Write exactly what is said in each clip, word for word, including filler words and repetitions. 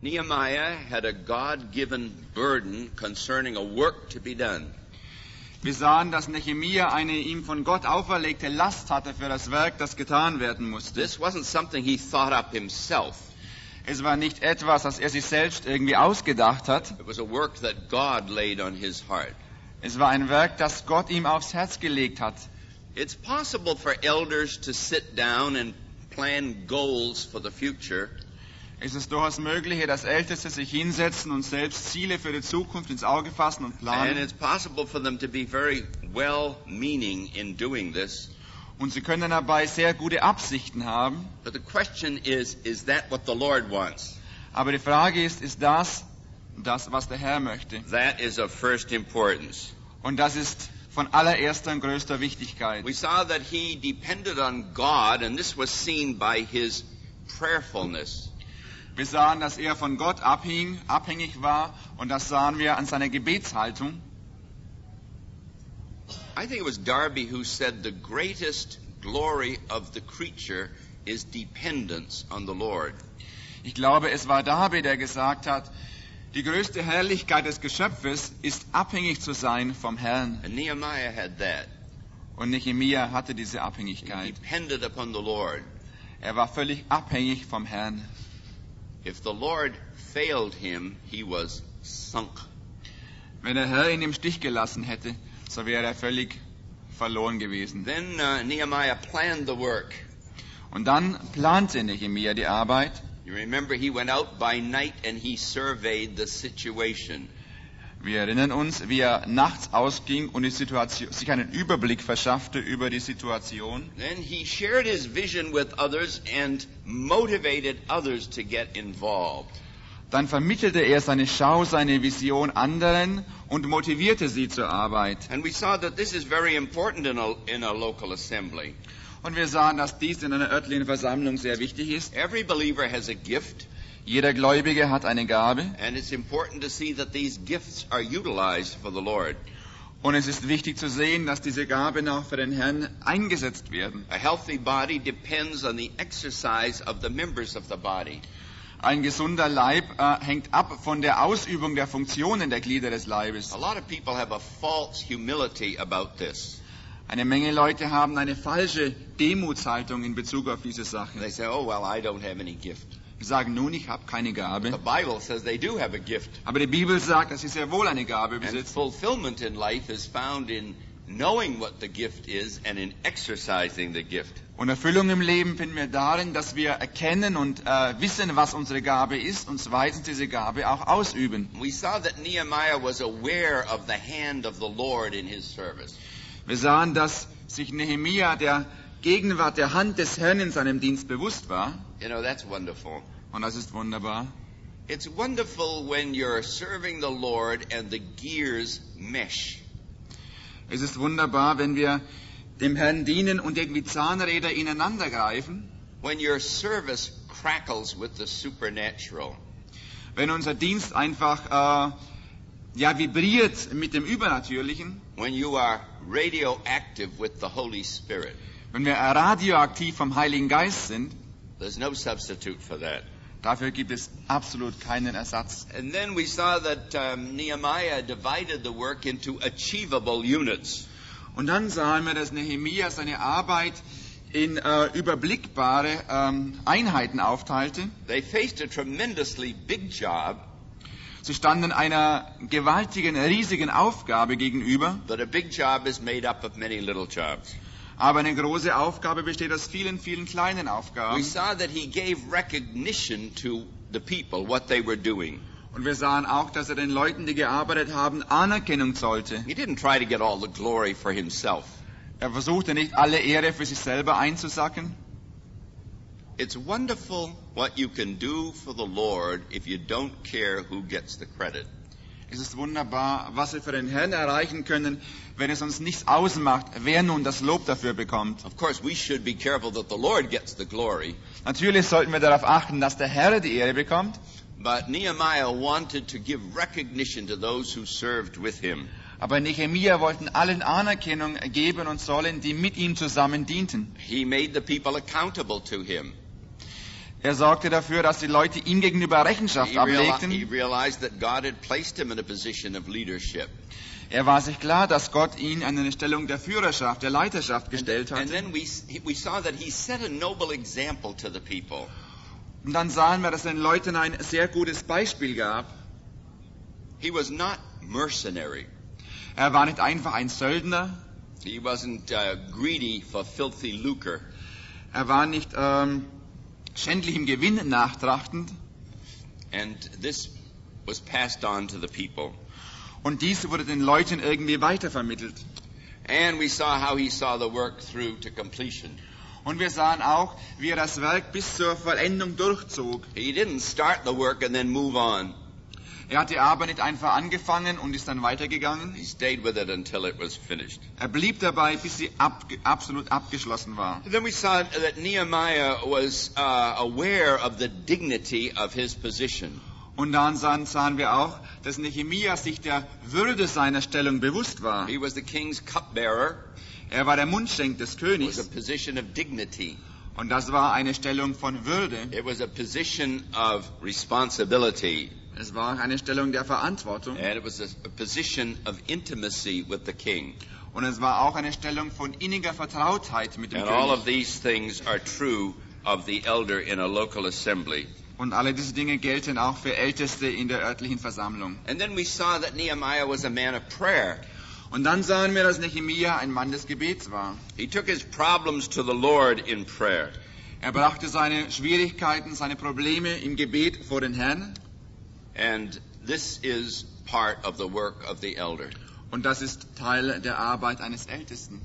Nehemiah had a God-given burden concerning a work to be done. Wir sahen, dass Nehemia eine ihm von Gott auferlegte Last hatte für das Werk, das getan werden musste. This wasn't something he thought up himself. Es war nicht etwas, das er sich selbst irgendwie ausgedacht hat. It was a work that God laid on his heart. Es war ein Werk, das Gott ihm aufs Herz gelegt hat. It's possible for elders to sit down and plan goals for the future. Es ist durchaus möglich, dass Älteste sich hinsetzen und selbst Ziele für die Zukunft ins Auge fassen und And planen. it's possible for them to be very well-meaning in doing this. Und sie können dabei sehr gute Absichten haben. But the question is, is that what the Lord wants? Aber die Frage ist, ist das das, was der Herr möchte? That is of first importance. Und das ist von allererster und größter Wichtigkeit. We saw that he depended on God, and this was seen by his prayerfulness. Wir sahen, dass er von Gott abhing, abhängig war, und das sahen wir an seiner Gebetshaltung. I think it was Darby who said the greatest glory of the creature is dependence on the Lord. Ich glaube, es war Darby, der gesagt hat, die größte Herrlichkeit des Geschöpfes ist abhängig zu sein vom Herrn. And Nehemiah had that. Und Nehemia hatte diese He Abhängigkeit. depended upon the Lord. Er war völlig abhängig vom Herrn. If the Lord failed him, he was sunk. Wenn der Herr ihn im Stich gelassen hätte, so wäre er völlig verloren gewesen. Then uh, Nehemiah planned the work. Und dann plante Nehemia die Arbeit. You remember he went out by night and he surveyed the situation. Wir erinnern uns, wie er nachts ausging und die Situation, sich einen Überblick verschaffte über die Situation. Then he shared his vision with others and motivated others to get involved. Dann vermittelte er seine Schau, seine Vision anderen und motivierte sie zur Arbeit. And we saw that this is very important in a, in a local assembly. Und wir sahen, dass dies in einer örtlichen Versammlung sehr wichtig ist. Every believer has a gift, Jeder Gläubige hat eine Gabe and it's important to see that these gifts are utilized for the Lord. und es ist wichtig zu sehen, dass diese Gaben auch für den Herrn eingesetzt werden. A healthy body depends on the exercise of the members of the body. Ein gesunder Leib äh, hängt ab von der Ausübung der Funktionen der Glieder des Leibes. A lot of people have a false humility about this. Eine Menge Leute haben eine falsche Demutshaltung in Bezug auf diese Sache. They say, oh, well, I don't have any gift. Sie sagen nun, ich habe keine The Gabe. Bible says they do have a gift. Aber die Bibel sagt, dass sie sehr wohl eine Gabe And besitzen. fulfillment in life is found in knowing what the gift is and in exercising the gift. Und Erfüllung im Leben finden wir darin, dass wir erkennen und äh, wissen, was unsere Gabe ist und zweitens diese Gabe auch ausüben. We saw that Nehemiah was aware of the hand of the Lord in his service. Wir sahen, dass sich Nehemia der Gegenwart der Hand des Herrn in seinem Dienst bewusst war. You know, that's wonderful. Und das ist wunderbar. It's wonderful when you're serving the Lord and the gears mesh. Es ist wunderbar, wenn wir dem Herrn dienen und irgendwie Zahnräder ineinander greifen. When your service crackles with the supernatural. Wenn unser Dienst einfach äh, ja, vibriert mit dem Übernatürlichen. When you are radioactive with the Holy Spirit. Wenn wir radioaktiv vom Heiligen Geist sind, There's no substitute for that. dafür gibt es absolut keinen Ersatz. And then we saw that um, Nehemiah divided the work into achievable units. Und dann sahen wir, dass Nehemia seine Arbeit in äh, überblickbare ähm, Einheiten aufteilte. They faced a tremendously big job, Sie standen einer gewaltigen, riesigen Aufgabe gegenüber. but a big job is made up of many little jobs. Aber eine große Aufgabe besteht aus vielen, vielen kleinen We Aufgaben. saw that he gave recognition to the people, what they were doing. Und wir sahen auch, dass er den Leuten, die gearbeitet haben, Anerkennung zollte. He didn't try to get all the glory for himself. Er versuchte nicht, alle Ehre für sich selber einzusacken. It's wonderful what you can do for the Lord if you don't care who gets the credit. Es ist wunderbar, was wir für den Herrn erreichen können, wenn es uns nichts ausmacht, wer nun das Lob dafür bekommt. Of course, we should be careful that the Lord gets the glory. Natürlich sollten wir darauf achten, dass der Herr die Ehre bekommt. But Nehemiah wanted to give recognition to those who served with him. Aber Nehemia wollten allen Anerkennung geben und sollen, die mit ihm zusammen dienten. He made the people accountable to him. Er sorgte dafür, dass die Leute ihm gegenüber Rechenschaft He, reali- he ablegten. realized that God had placed him in a position of leadership. Er war sich klar, dass Gott ihn an eine Stellung der Führerschaft, der Leiterschaft gestellt And hatte. then we, we saw that he set a noble example to the people. Und dann sahen wir, dass er den Leuten ein sehr gutes Beispiel gab. He was not mercenary. Er war nicht einfach ein Söldner. He wasn't uh, greedy for filthy lucre. Er war nicht ähm, schändlichem Gewinn nachtrachtend. And this was passed on to the people. Und dies wurde den Leuten irgendwie weitervermittelt. And we saw how he saw the work through to completion. Und wir sahen auch, wie er das Werk bis zur Vollendung durchzog. He didn't start the work and then move on. Er hat die Arbeit nicht einfach angefangen und ist dann weitergegangen. He stayed with it until it was finished. Er blieb dabei, bis sie ab, absolut abgeschlossen war. And then we saw that Nehemiah was uh, aware of the dignity of his position. Und dann sahen, sahen wir auch, dass Nehemia sich der Würde seiner Stellung bewusst war. He was the king's cupbearer. Er war der Mundschenk des It was Königs a position of dignity. und das war eine Stellung von Würde. It was a position of responsibility. Es war eine Stellung der Verantwortung And it was a, a position of intimacy with the king. und es war auch eine Stellung von inniger Vertrautheit mit dem And all of König. these things are true of the elder in a local assembly. Und alle diese Dinge gelten auch für Älteste in der örtlichen Versammlung. And then we saw that Nehemiah was a man of prayer. Und dann sahen wir, dass Nehemia ein Mann des Gebets war. He took his problems to the Lord in prayer. Er brachte seine Schwierigkeiten, seine Probleme im Gebet vor den Herrn. And this is part of the work of the elder. Und das ist Teil der Arbeit eines Ältesten.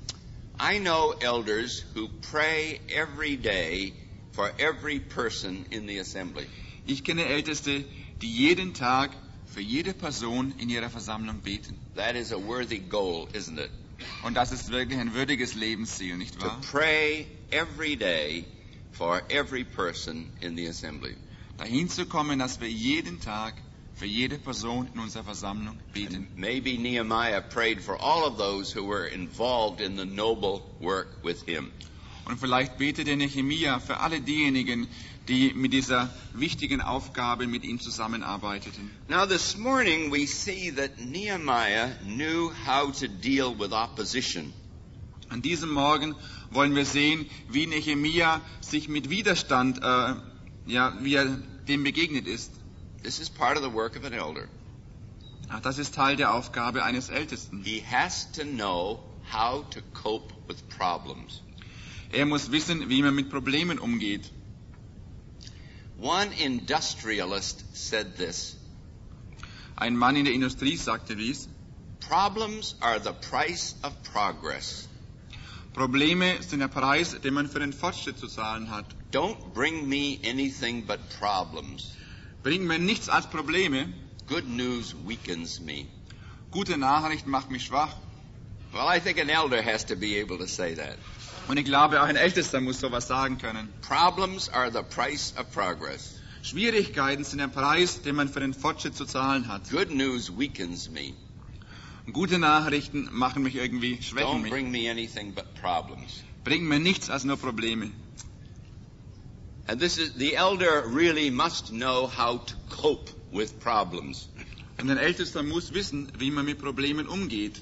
I know elders who pray every day for every person in the assembly. Ich kenne Älteste, die jeden Tag für jede Person in ihrer Versammlung beten. That is a worthy goal, isn't it? Und das ist wirklich ein würdiges Lebensziel, nicht To wahr? pray every day for every person in the assembly. Dahin zu kommen, dass wir jeden Tag für jede Person in unserer Versammlung beten. Maybe Nehemiah prayed for all of those who were involved in the noble work with him. Und vielleicht betete Nehemia für alle diejenigen, die mit dieser wichtigen Aufgabe mit ihm zusammenarbeiteten. Now this morning we see that Nehemiah knew how to deal with opposition. An diesem Morgen wollen wir sehen, wie Nehemia sich mit Widerstand, äh, ja, wie er dem begegnet ist. This is part of the work of an elder. Ach, das ist Teil der Aufgabe eines Ältesten. He has to know how to cope with problems. Er muss wissen, wie man mit Problemen umgeht. One industrialist said this: Ein Mann in der Industrie sagte dies. problems are the price of progress. Probleme sind der Preis, den man für den Fortschritt zu zahlen hat. Don't bring me anything but problems. Bring mir nichts als Probleme. Good news weakens me. Gute Nachricht macht mich schwach. Well, I think an elder has to be able to say that. Und ich glaube, auch ein Ältester muss sowas sagen können. Problems are the price of progress. Schwierigkeiten sind der Preis, den man für den Fortschritt zu zahlen hat. Good news weakens me. Gute Nachrichten machen mich irgendwie, schwächen Don't mich. bring me anything but problems. Bringen mir nichts als nur Probleme. And this is, the elder really must know how to cope with problems. Und ein Ältester muss wissen, wie man mit Problemen umgeht.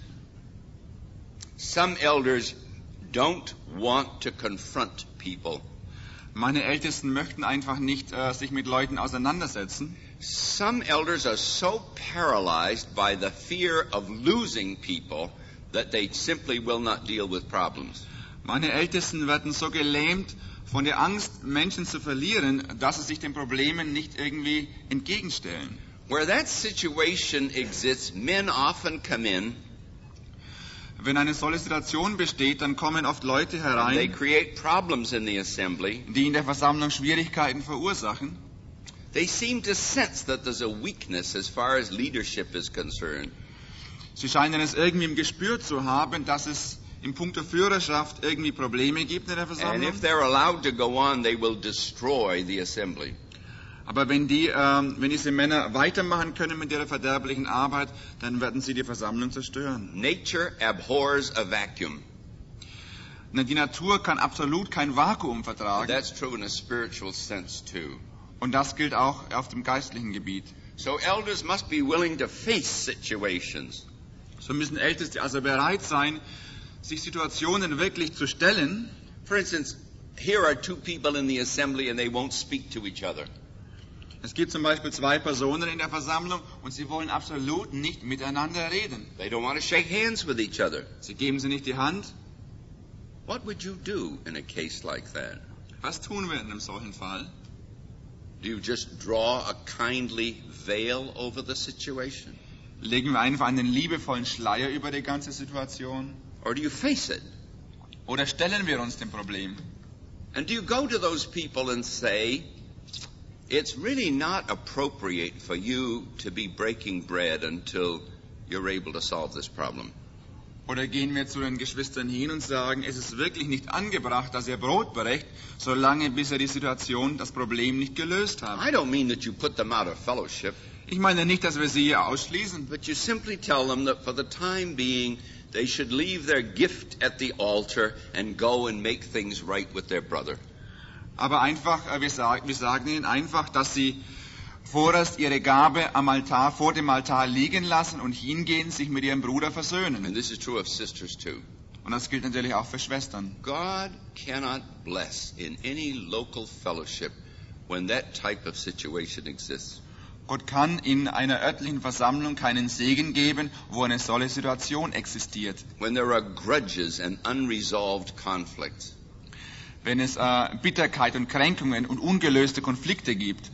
Some elders don't want to confront people. Meine Ältesten möchten einfach nicht äh, sich mit Leuten auseinandersetzen. Some elders are so paralyzed by the fear of losing people that they simply will not deal with problems. Meine Ältesten werden so gelähmt von der Angst, Menschen zu verlieren, dass sie sich den Problemen nicht irgendwie entgegenstellen. Where that situation exists, men often come in, Wenn eine solche Situation besteht, dann kommen oft Leute they herein, create problems in the assembly. die in der Versammlung Schwierigkeiten verursachen. They seem to sense that there's a weakness as far as leadership is concerned. Sie scheinen es irgendwie im Gespür zu haben, dass es im Punkt der Führerschaft irgendwie Probleme gibt in der And Versammlung. if they're allowed to go on, they will destroy the assembly. Aber wenn, die, ähm, wenn diese Männer weitermachen können mit ihrer verderblichen Arbeit, dann werden sie die Versammlung zerstören. Nature abhors a vacuum. Die Natur kann absolut kein Vakuum And vertragen. that's true in a spiritual sense too. Und das gilt auch auf dem geistlichen Gebiet. So elders must be willing to face situations. So müssen Älteste also bereit sein, sich Situationen wirklich zu stellen. For instance, here are two people in the assembly and they won't speak to each other. Es gibt zum Beispiel zwei Personen in der Versammlung und sie wollen absolut nicht miteinander reden. They don't want to shake hands with each other. Sie geben sie nicht die Hand. What would you do in a case like that? Was tun wir in einem solchen Fall? Do you just draw a kindly veil over the situation? Legen wir einfach einen liebevollen Schleier über die ganze Situation? Or do you face it? Oder stellen wir uns dem Problem? And do you go to those people and say, it's really not appropriate for you to be breaking bread until you're able to solve this problem? Oder gehen wir zu den Geschwistern hin und sagen, es ist wirklich nicht angebracht, dass ihr Brot brecht, solange bis ihr die Situation, das Problem nicht gelöst habt? I don't mean that you put them out of fellowship, Ich meine nicht, dass wir sie hier ausschließen, but you simply tell them that for the time being, they should leave their gift at the altar and go and make things right with their brother. aber einfach, äh, wir, sagen, wir sagen ihnen einfach, dass sie vorerst ihre Gabe am Altar, vor dem Altar liegen lassen und hingehen, sich mit ihrem Bruder versöhnen. And this is true of sisters too. Und das gilt natürlich auch für Schwestern. God cannot bless in any local fellowship when that type of situation exists. Gott kann in einer örtlichen Versammlung keinen Segen geben, wo eine solche Situation existiert. When there are grudges and unresolved conflicts. Wenn es äh, Bitterkeit und Kränkungen und ungelöste Konflikte gibt.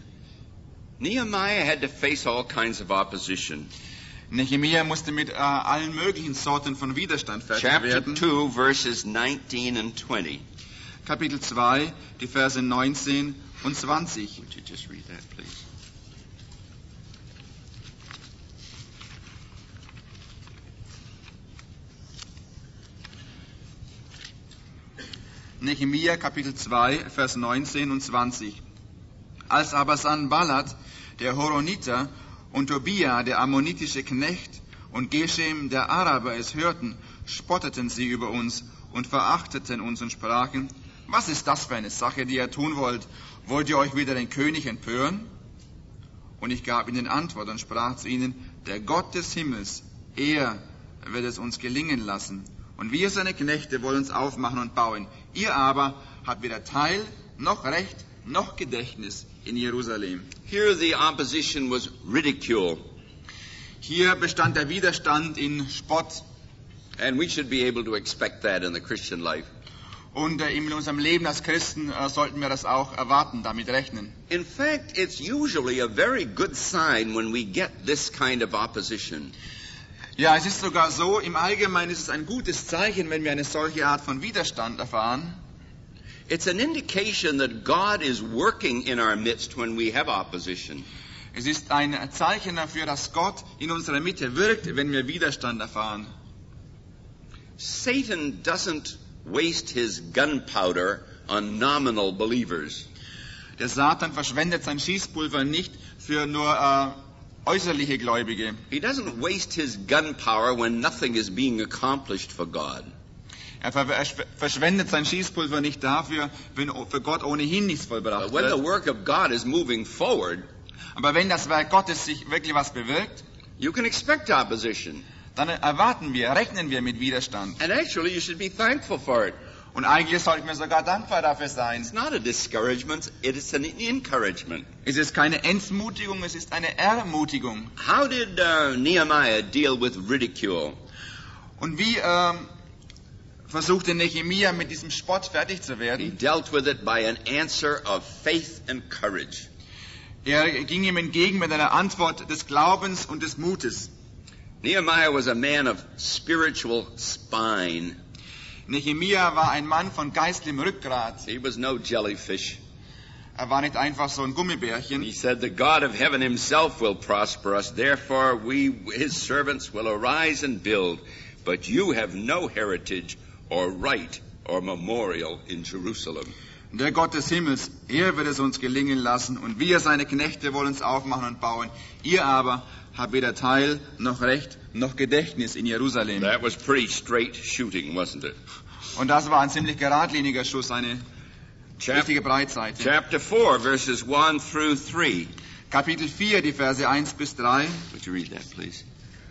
Nehemiah had to face all kinds of opposition. Nehemia musste mit äh, allen möglichen Sorten von Widerstand fertig Chapter werden. two, verses nineteen and twenty. Kapitel zwei, die Verse neunzehn und zwanzig. Would you just read that, please? Nehemia Kapitel zwei, Vers neunzehn und zwanzig. Als aber Sanballat, der Horoniter, und Tobia, der ammonitische Knecht, und Geshem, der Araber, es hörten, spotteten sie über uns und verachteten uns und sprachen, was ist das für eine Sache, die ihr tun wollt? Wollt ihr euch wieder den König empören? Und ich gab ihnen Antwort und sprach zu ihnen, der Gott des Himmels, er wird es uns gelingen lassen. Und wir, seine Knechte, wollen uns aufmachen und bauen. Ihr aber habt weder Teil, noch Recht, noch Gedächtnis in Jerusalem. Here the opposition was ridicule, Hier bestand der Widerstand in Spott. and we should be able to expect that in the Christian life. Und äh, in unserem Leben als Christen äh, sollten wir das auch erwarten, damit rechnen. In fact, it's usually a very good sign when we get this kind of opposition. Ja, es ist sogar so, im Allgemeinen ist es ein gutes Zeichen, wenn wir eine solche Art von Widerstand erfahren. It's an indication that God is working in our midst when we have opposition. Es ist ein Zeichen dafür, dass Gott in unserer Mitte wirkt, wenn wir Widerstand erfahren. Satan doesn't waste his gunpowder on nominal believers. Der Satan verschwendet sein Schießpulver nicht für nur äh, äußerliche Gläubige. He doesn't waste his gunpowder when nothing is being accomplished for God. Er ver verschwendet sein Schießpulver nicht dafür, wenn für Gott ohnehin nichts vollbracht But when the wird. work of God is moving forward, Aber wenn das Werk Gottes sich wirklich was bewirkt, you can expect opposition. dann erwarten wir, rechnen wir mit Widerstand. And actually, you should be thankful for it. Und eigentlich sollten wir sogar dankbar dafür sein. It's not a discouragement, it is an encouragement. Es ist keine Entmutigung, es ist eine Ermutigung. How did uh, Nehemiah deal with ridicule? Und wie ähm, versuchte Nehemia mit diesem Spott fertig zu He werden? dealt with it by an answer of faith and courage. Er ging ihm entgegen mit einer Antwort des Glaubens und des Mutes. Nehemiah was a man of spiritual spine. Nehemia war ein Mann von geistlichem Rückgrat. He was no jellyfish. Er war nicht einfach so ein Gummibärchen. He said, the God of heaven himself will prosper us. Therefore, we, his servants, will arise and build. But you have no heritage or right or memorial in Jerusalem. Der Gott des Himmels, er wird es uns gelingen lassen. Und wir, seine Knechte, wollen uns aufmachen und bauen. Ihr aber habt weder Teil, noch Recht, noch Gedächtnis in Jerusalem. That was pretty straight shooting, wasn't it? Und das war ein ziemlich geradliniger Schuss, eine Chap- richtige Breitseite. chapter four, verses one through three. Kapitel vier, die Verse eins bis drei. Would you read that, please?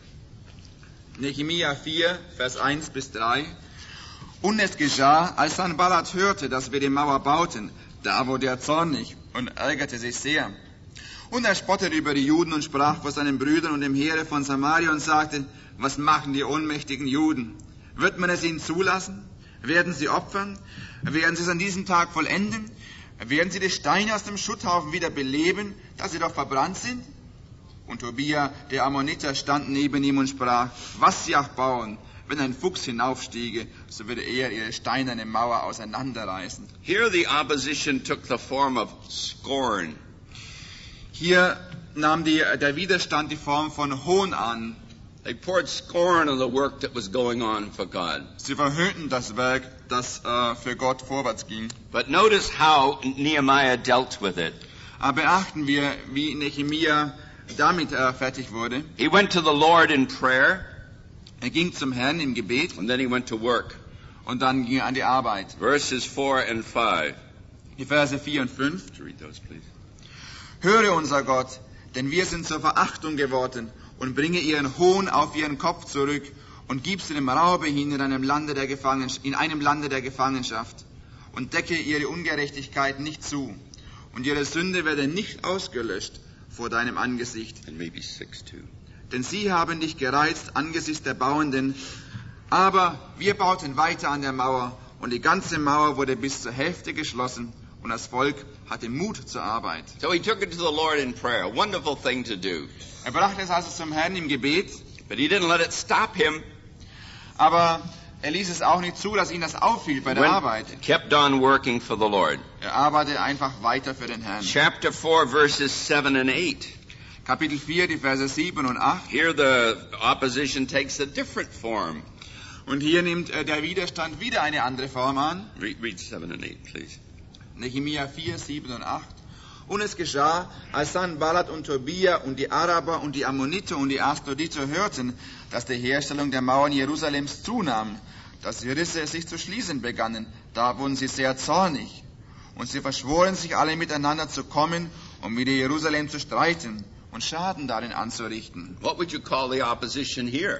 Nehemia vier, Vers eins bis drei. Und es geschah, als Sanballat hörte, dass wir die Mauer bauten, da wurde er zornig und ärgerte sich sehr. Und er spottete über die Juden und sprach vor seinen Brüdern und dem Heere von Samaria und sagte, was machen die ohnmächtigen Juden? Wird man es ihnen zulassen? Werden sie opfern? Werden sie es an diesem Tag vollenden? Werden sie die Steine aus dem Schutthaufen wieder beleben, dass sie doch verbrannt sind? Und Tobia, der Ammoniter, stand neben ihm und sprach, was sie auch bauen, wenn ein Fuchs hinaufstiege, so würde er ihre steinerne Mauer auseinanderreißen. Here the opposition took the form of scorn. Hier nahm die, der Widerstand die Form von Hohn an. They poured scorn on the work that was going on for God. Sie verhöhnten das Werk, das äh, für Gott vorwärts ging. But notice how Nehemiah dealt with it. Aber beachten wir, wie Nehemia damit äh, fertig wurde. He went to the Lord in prayer, Er ging zum Herrn im Gebet and then he went to work. und dann ging er an die Arbeit. Verses four and five. Die Verse vier und fünf. Would you read those, please? Höre unser Gott, denn wir sind zur Verachtung geworden, und bringe ihren Hohn auf ihren Kopf zurück und gib sie dem Raube hin in einem Lande der Gefangenschaft, in einem Lande der Gefangenschaft und decke ihre Ungerechtigkeit nicht zu und ihre Sünde werde nicht ausgelöscht vor deinem Angesicht. And maybe six too. Denn sie haben dich gereizt angesichts der Bauenden, aber wir bauten weiter an der Mauer und die ganze Mauer wurde bis zur Hälfte geschlossen und das Volk hatte Mut zur Arbeit. So he took it to the Lord in prayer. A wonderful thing to do. Er brachte es also zum Herrn im Gebet, But he didn't let it stop him. aber er ließ es auch nicht zu, dass ihn das aufhielt bei der Went- Arbeit. kept on working for the Lord. Er arbeitete einfach weiter für den Herrn. Chapter four, verses seven and eight. Kapitel vier, die Verse sieben und acht. Here the opposition takes a different form. Und hier nimmt äh, der Widerstand wieder eine andere Form an. Read, read seven and eight, please. Nehemia vier, sieben und acht. Und es geschah, als Sanballat und Tobia und die Araber und die Ammoniter und die Asdoditer hörten, dass die Herstellung der Mauern Jerusalems zunahm, dass die Risse sich zu schließen begannen, da wurden sie sehr zornig. Und sie verschworen sich alle miteinander zu kommen, um wieder Jerusalem zu streiten und Schaden darin anzurichten. What would you call the opposition here?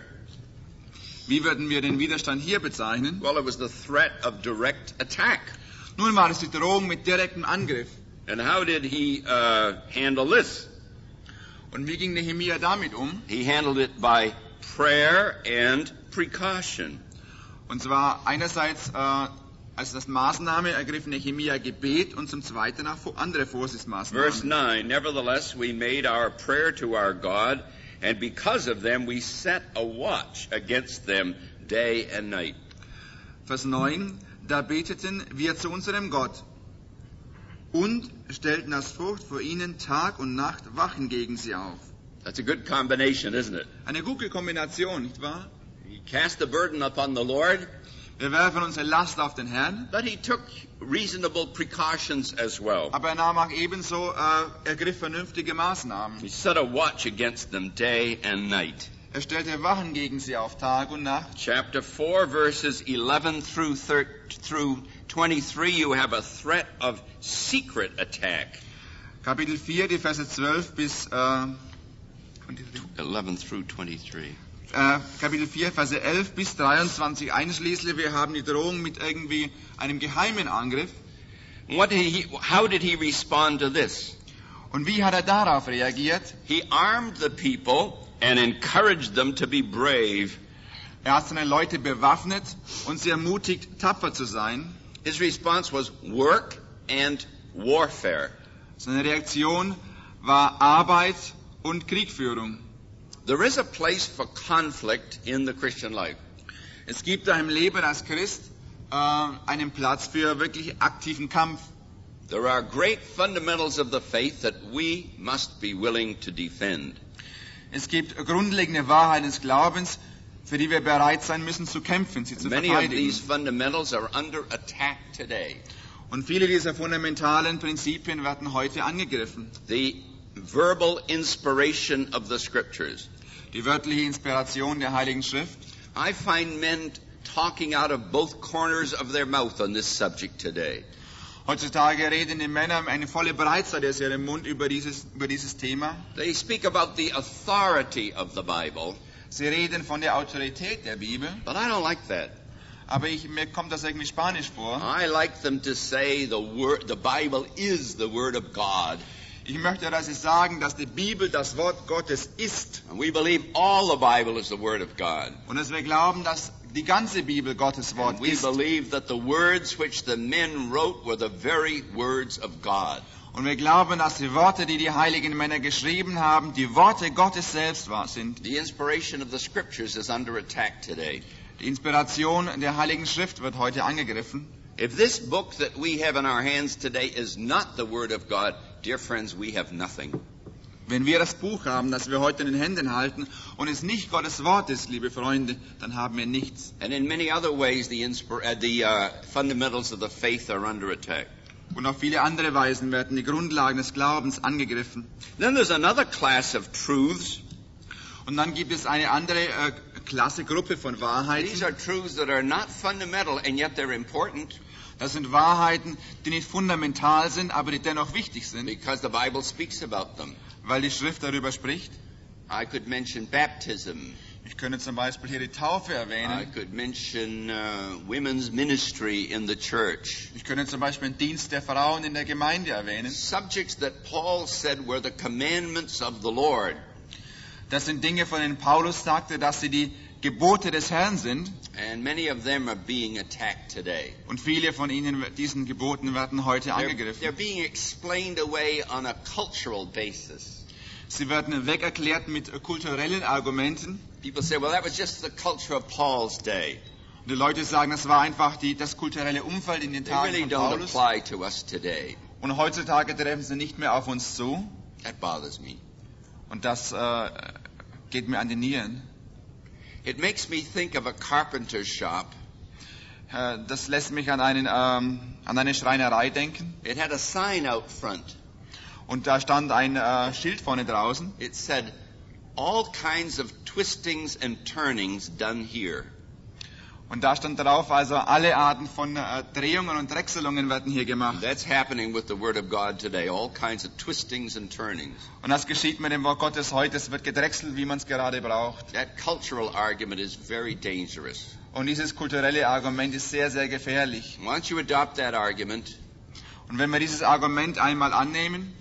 Wie würden wir den Widerstand hier bezeichnen? Well, it was the threat of direct attack. Nun war es die Drohung mit direktem Angriff. And how did he uh, handle this? Und wie ging Nehemia damit um? He handled it by prayer and precaution. Und zwar einerseits äh, als das Maßnahme ergriff Nehemia Gebet und zum Zweiten auch andere Verse Vorsichtsmaßnahmen. nine, nevertheless we made our prayer to our God, and because of them we set a watch against them day and night. Vers neun, da beteten wir zu unserem Gott und stellten als Furcht vor ihnen Tag und Nacht Wachen gegen sie auf. That's a good combination, isn't it? Eine gute Kombination, nicht wahr? He cast the burden upon the Lord, Wir werfen unsere Last auf den Herrn, but he took reasonable precautions as well. aber er nahm auch ebenso, äh, ergriff vernünftige Maßnahmen. He set a watch against them day and night. Er stellte Wachen gegen sie auf Tag und Nacht. Chapter four, verses eleven through thir- through twenty-three, you have a threat of secret attack. Kapitel vier, die Verse zwölf bis äh, eleven through twenty-three. äh, Kapitel vier, Verse elf bis dreiundzwanzig einschließlich. Wir haben die Drohung mit irgendwie einem geheimen Angriff. What did he, how did he respond to this? Und wie hat er darauf reagiert? He armed the people and encouraged them to be brave. Er hat seine Leute bewaffnet und sie ermutigt, tapfer zu sein. His response was work and warfare. Seine Reaktion war Arbeit und Kriegführung. There is a place for conflict in the Christian life. Es gibt da im Leben als Christ äh, einen Platz für wirklich aktiven Kampf. There are great fundamentals of the faith that we must be willing to defend. Es gibt grundlegende Wahrheiten des Glaubens, für die wir bereit sein müssen zu kämpfen, sie zu Many of these verteidigen. fundamentals are under attack today. Und viele dieser fundamentalen Prinzipien werden heute angegriffen. The verbal inspiration of the scriptures. Die wörtliche Inspiration der Heiligen Schrift. I find men talking out of both corners of their mouth on this subject today. Heutzutage reden die Männer eine volle Breitseite aus ihrem Mund über dieses, über dieses Thema. They speak about the authority of the Bible, Sie reden von der Autorität der Bibel, but I don't like that. aber ich, mir kommt das irgendwie spanisch vor. I like them to say the word, the Bible is the Word of God. Ich möchte, dass Sie sagen, dass die Bibel das Wort Gottes ist. And we believe all the Bible is the Word of God. Und dass wir glauben, dass die ganze Bibel Gottes Wort And we ist. believe that the words which the men wrote were the very words of God. Und wir glauben, dass die Worte, die die heiligen Männer geschrieben haben, die Worte Gottes selbst war, sind. The inspiration of the Scriptures is under attack today. Die Inspiration der Heiligen Schrift wird heute angegriffen. If this book that we have in our hands today is not the Word of God, dear friends, we have nothing. Wenn wir das Buch haben, das wir heute in den Händen halten, und es nicht Gottes Wort ist, liebe Freunde, dann haben wir nichts. And in many other ways, the, inspir- uh, the uh, fundamentals of the faith are under attack. Und auf viele andere Weisen werden die Grundlagen des Glaubens angegriffen. Then there's another class of truths. Und dann gibt es eine andere äh, Klasse, Gruppe von Wahrheiten. These are truths that are not fundamental and yet they're important Das sind Wahrheiten, die nicht fundamental sind, aber die dennoch wichtig sind, because the Bible speaks about them. weil die Schrift darüber spricht. I could mention baptism. Ich könnte zum Beispiel hier die Taufe I erwähnen. could mention uh, women's ministry in the church. Ich könnte zum Beispiel den Dienst der Frauen in der Gemeinde erwähnen. Subjects that Paul said were the commandments of the Lord. Das sind Dinge, von denen Paulus sagte, dass sie die Gebote des Herrn sind. And many of them are being attacked today. Und viele von ihnen, diesen Geboten, werden heute They're, they're angegriffen. being explained away on a cultural basis. Sie werden wegerklärt mit kulturellen Argumenten. People say, well, that was just the culture of Paul's day. Und die Leute sagen, das war einfach die, das kulturelle Umfeld in den They Tagen really von don't Paulus. apply to us today. Und heutzutage treffen sie nicht mehr auf uns zu. That bothers me. Und das äh, geht mir an die Nieren. It makes me think of a carpenter's shop. Äh, das lässt mich an, einen, ähm, an eine Schreinerei denken. It had a sign out front. Und da stand ein äh, Schild vorne draußen. It said, all kinds of twistings and turnings done here. Und da stand drauf, also alle Arten von äh, Drehungen und Drechselungen werden hier gemacht. That's happening with the Word of God today. All kinds of twistings and turnings. Und das geschieht mit dem Wort Gottes heute. Es wird gedrechselt, wie man es gerade braucht. That cultural argument is very dangerous. Und dieses kulturelle Argument ist sehr, sehr gefährlich. Once you adopt that argument, Und wenn wir dieses Argument einmal annehmen,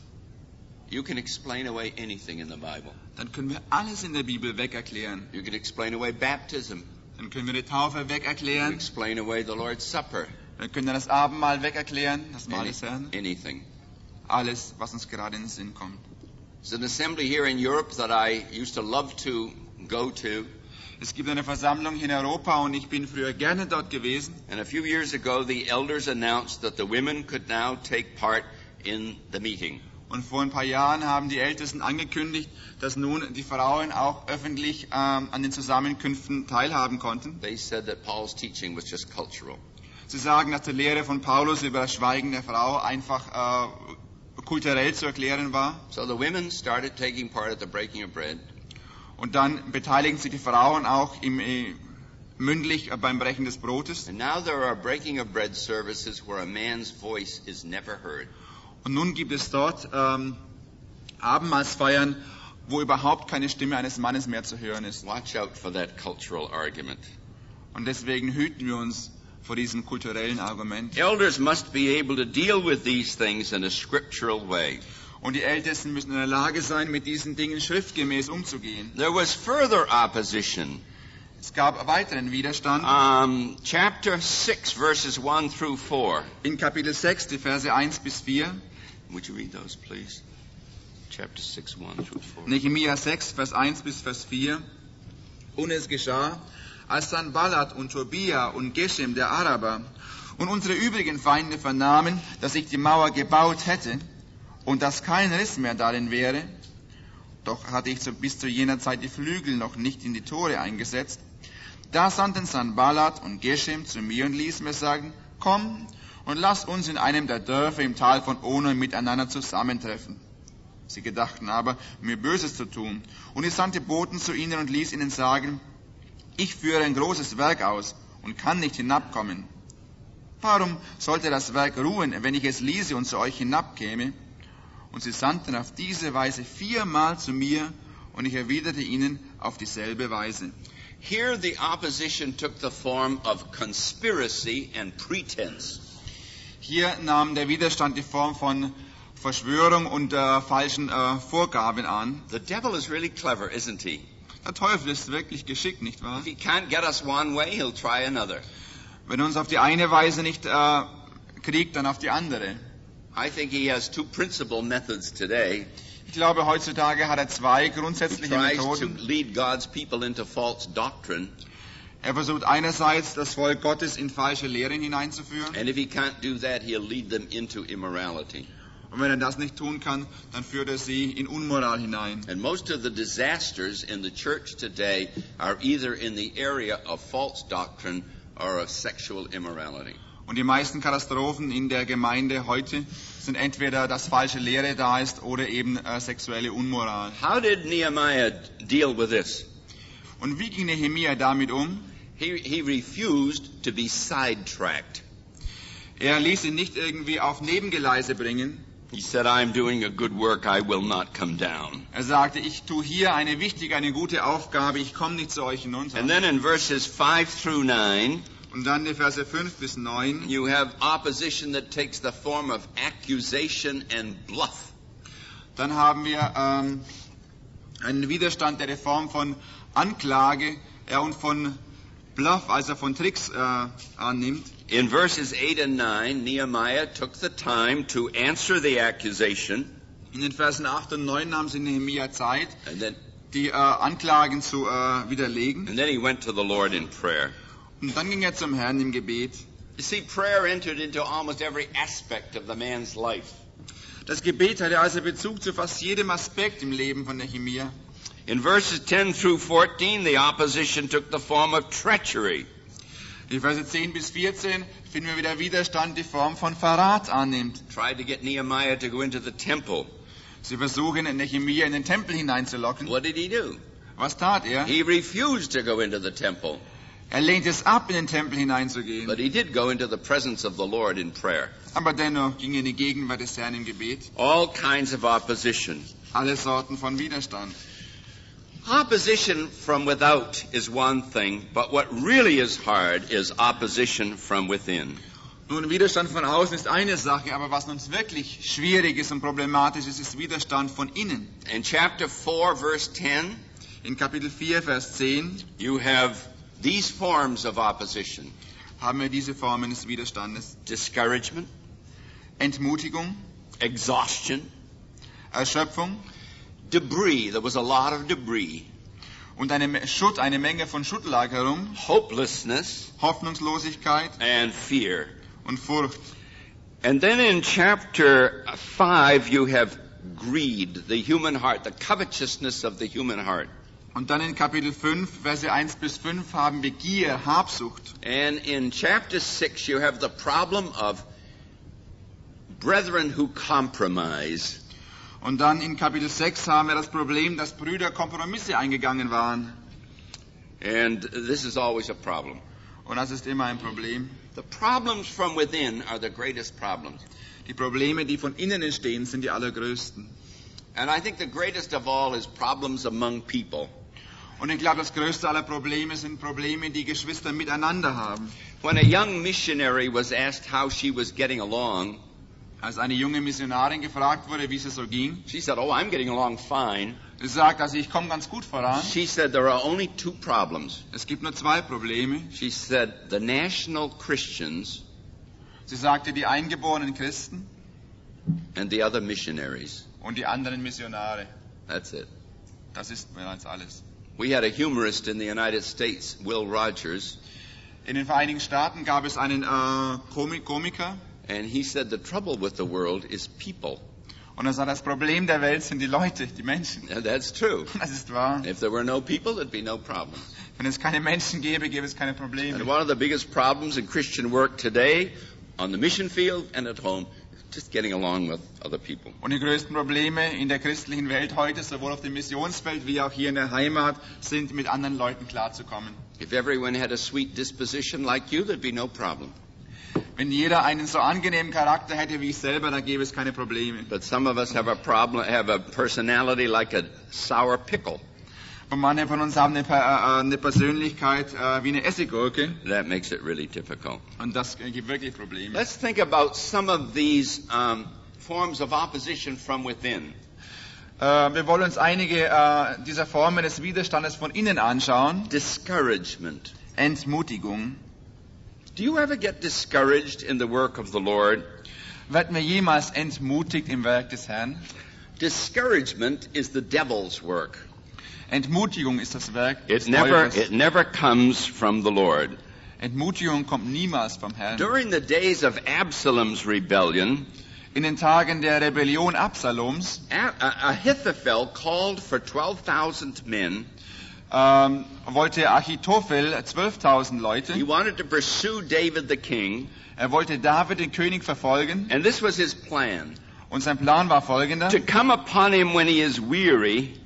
you can explain away anything in the Bible. dann können wir alles in der Bibel wegerklären. You can explain away baptism. Dann können wir die Taufe You can wegerklären. explain away the Lord's Supper. Wir können das Abendmahl wegerklären, das Mahl Any- des Herrn. anything. Alles, was uns gerade in den Sinn kommt. There's an assembly here in Europe that I used to love to go to. Es gibt eine Versammlung hier in Europa und ich bin früher gerne dort gewesen. And a few years ago, the elders announced that the women could now take part in the meeting. Und vor ein paar Jahren haben die Ältesten angekündigt, dass nun die Frauen auch öffentlich ähm, an den Zusammenkünften teilhaben konnten. They said that Paul's teaching was just cultural. Sie sagen, dass die Lehre von Paulus über das Schweigen der Frau einfach äh, kulturell zu erklären war. So the women started taking part at the breaking of bread. Und dann beteiligen sich die Frauen auch im, äh, mündlich äh, beim Brechen des Brotes. And now there are breaking of bread services where a man's voice is never heard. Und nun gibt es dort ähm, Abendmahlsfeiern, wo überhaupt keine Stimme eines Mannes mehr zu hören ist. Watch out for that cultural argument. Und deswegen hüten wir uns vor diesem kulturellen Argument. Elders must be able to deal with these things in a scriptural way. Und die Ältesten müssen in der Lage sein, mit diesen Dingen schriftgemäß umzugehen. There was further opposition. Es gab weiteren Widerstand. Um, chapter six, verses one through four. In Kapitel sechs, die Verse eins bis vier. Would you read those, please? Chapter six, one through four. Nehemia sechs, Vers eins bis Vers vier. Und es geschah, als Sanballat und Tobia und Geshem, der Araber, und unsere übrigen Feinde vernahmen, dass ich die Mauer gebaut hätte und dass kein Riss mehr darin wäre, doch hatte ich zu, bis zu jener Zeit die Flügel noch nicht in die Tore eingesetzt, da sandten Sanballat und Geshem zu mir und ließen mir sagen, komm und lass uns in einem der Dörfer im Tal von Ono miteinander zusammentreffen. Sie gedachten aber, mir Böses zu tun. Und ich sandte Boten zu ihnen und ließ ihnen sagen, Ich führe ein großes Werk aus und kann nicht hinabkommen. Warum sollte das Werk ruhen, wenn ich es ließe und zu euch hinabkäme? Und sie sandten auf diese Weise viermal zu mir, und ich erwiderte ihnen auf dieselbe Weise. Here the opposition took the form of conspiracy and pretense. Hier nahm der Widerstand die Form von Verschwörung und äh, falschen äh, Vorgaben an. The devil is really clever, isn't he? Der Teufel ist wirklich geschickt, nicht wahr? If he can't get us one way, he'll try another. Wenn er uns auf die eine Weise nicht äh, kriegt, dann auf die andere. I think he has two principal methods today. Ich glaube, heutzutage hat er zwei He grundsätzliche tries to Methoden. lead God's people into false doctrine, Er versucht einerseits, das Volk Gottes in falsche Lehren hineinzuführen. and if he can't do that, he'll lead them into immorality. Und wenn er das nicht tun kann, dann führt er sie in Unmoral hinein. And most of the disasters in the church today are either in the area of false doctrine or of sexual immorality. Und die meisten Katastrophen in der Gemeinde heute sind entweder, dass falsche Lehre da ist oder eben äh, sexuelle Unmoral. How did Nehemiah deal with this? Und wie ging Nehemia damit um? He, he refused to be sidetracked. Er ließ sie nicht irgendwie auf Nebengeleise bringen. He said, I'm doing a good work, I will not come down. Er sagte, ich tue hier eine wichtige, eine gute Aufgabe, ich komme nicht zu euch hinunter. And then in verses five through nine, Und dann die Verse fünf bis neun. you have opposition that takes the form of accusation and bluff. Dann haben wir ähm, einen Widerstand, der die Form von Anklage ja, und von Bluff, also von Tricks äh, annimmt. In verses eight and nine, Nehemiah took the time to answer the accusation, In den Versen acht und neun nahm sie Nehemia Zeit, and then, die äh, Anklagen zu äh, widerlegen. and then he went to the Lord in prayer. Und dann ging er zum Herrn im Gebet. You see, prayer entered into almost every aspect of the man's life. Das Gebet hatte also Bezug zu fast jedem Aspekt im Leben von Nehemia. In verses ten through fourteen, the opposition took the form of treachery. Die Verse zehn bis vierzehn finden wir wieder Widerstand, die Form von Verrat annimmt. Tried to get Nehemiah to go into the temple. Sie versuchen, Nehemia in den Tempel hineinzulocken. What did he do? Was tat er? He refused to go into the temple, Er lehnt es ab, in den Tempel hineinzugehen. but he did go into the presence of the Lord in prayer. Aber dennoch ging er in die Gegenwart des Herrn im Gebet. All kinds of opposition. Alle Sorten von Widerstand. Opposition from without is one thing, but what really is hard is opposition from within. Nun, Widerstand von außen ist eine Sache, aber was uns wirklich schwierig ist und problematisch ist, ist Widerstand von innen. In chapter four, verse ten, In Kapitel vier, Vers zehn you have these forms of opposition: haben wir diese Formen des Widerstandes. discouragement, Entmutigung, exhaustion, Erschöpfung debris. There was a lot of debris. und eine Schutt, eine Menge von Schuttlagerung, Hopelessness Hoffnungslosigkeit and fear. und Furcht. And then in chapter five, you have greed, the human heart, the covetousness of the human heart. Und dann in Kapitel fünf, Verse eins bis fünf haben wir Gier, Habsucht. And in chapter six, you have the problem of brethren who compromise. Und dann in Kapitel sechs haben wir das Problem, dass Brüder Kompromisse eingegangen waren. And this is always a problem. Und das ist immer ein Problem. The problems from within are the greatest problems. Die Probleme, die von innen entstehen, sind die allergrößten. And I think the greatest of all is problems among people. Und ich glaube, das größte aller Probleme sind Probleme, die Geschwister miteinander haben. When a young missionary was asked how she was getting along, Als eine junge Missionarin gefragt wurde, wie es so ging, she said, "Oh, I'm getting along fine." sie sagt, also ich komme ganz gut voran. She said there are only two problems. Es gibt nur zwei Probleme. She said the national Christians Sie sagte, die eingeborenen Christen and the other missionaries. und die anderen Missionare. That's it. Das ist mehr als alles. We had a humorist in the United States, Will Rogers, In den Vereinigten Staaten gab es einen äh, Komik Komiker, and he said the trouble with the world is people. und er sagt, das Problem der Welt sind die Leute, die Menschen. And that's true. Das ist wahr. If there were no people, there'd be no problems. Wenn es keine Menschen gäbe, gäbe es keine And Probleme. one of the biggest problems in Christian work today, on the mission field and at home, is just getting along with other people. Und die größten Probleme in der christlichen Welt heute, sowohl auf dem Missionsfeld wie auch hier in der Heimat, sind, mit anderen Leuten klarzukommen. If everyone had a sweet disposition like you, there'd be no problem. Wenn jeder einen so angenehmen Charakter hätte wie ich selber, dann gäbe es keine Probleme. But some of us have a problem, have a personality like a sour pickle. Und manche von uns haben eine, äh, eine Persönlichkeit äh, wie eine Essiggurke. That makes it really difficult. Und das äh, gibt wirklich Probleme. Let's think about some of these um, forms of opposition from within. Äh, wir wollen uns einige äh, dieser Formen des Widerstandes von innen anschauen. Discouragement. Entmutigung. Do you ever get discouraged in the work of the Lord? Werden wir jemals entmutigt im Werk des Herrn? Discouragement is the devil's work. Entmutigung ist das Werk It des never, Teufels. it never comes from the Lord. Entmutigung kommt niemals vom Herrn. During the days of Absalom's rebellion, In den Tagen der Rebellion Absaloms A- Ahithophel called for twelve thousand men. ähm, wollte Achitophel zwölftausend Leute. He wanted to pursue David the king, Er wollte David, den König, verfolgen. and this was his plan. Und sein Plan war folgender. To come upon him when he is weary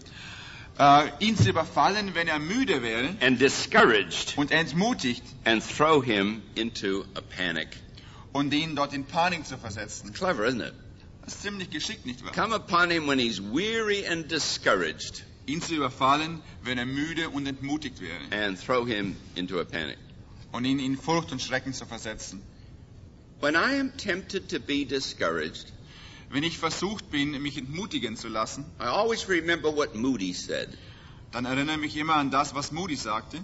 Äh, ihn zu überfallen, wenn er müde wäre and discouraged, und entmutigt and throw him into a panic. und ihn dort in Panik zu versetzen. Clever, isn't it? Das ist ziemlich geschickt, nicht wahr? Come upon him when he's weary and discouraged, Ihn zu überfallen, wenn er müde und entmutigt wäre. and throw him into a panic. Und ihn in Furcht und Schrecken zu versetzen. When I am tempted to be discouraged, Wenn ich versucht bin, mich entmutigen zu lassen, I always remember what Moody said. dann erinnere mich immer an das, was Moody sagte.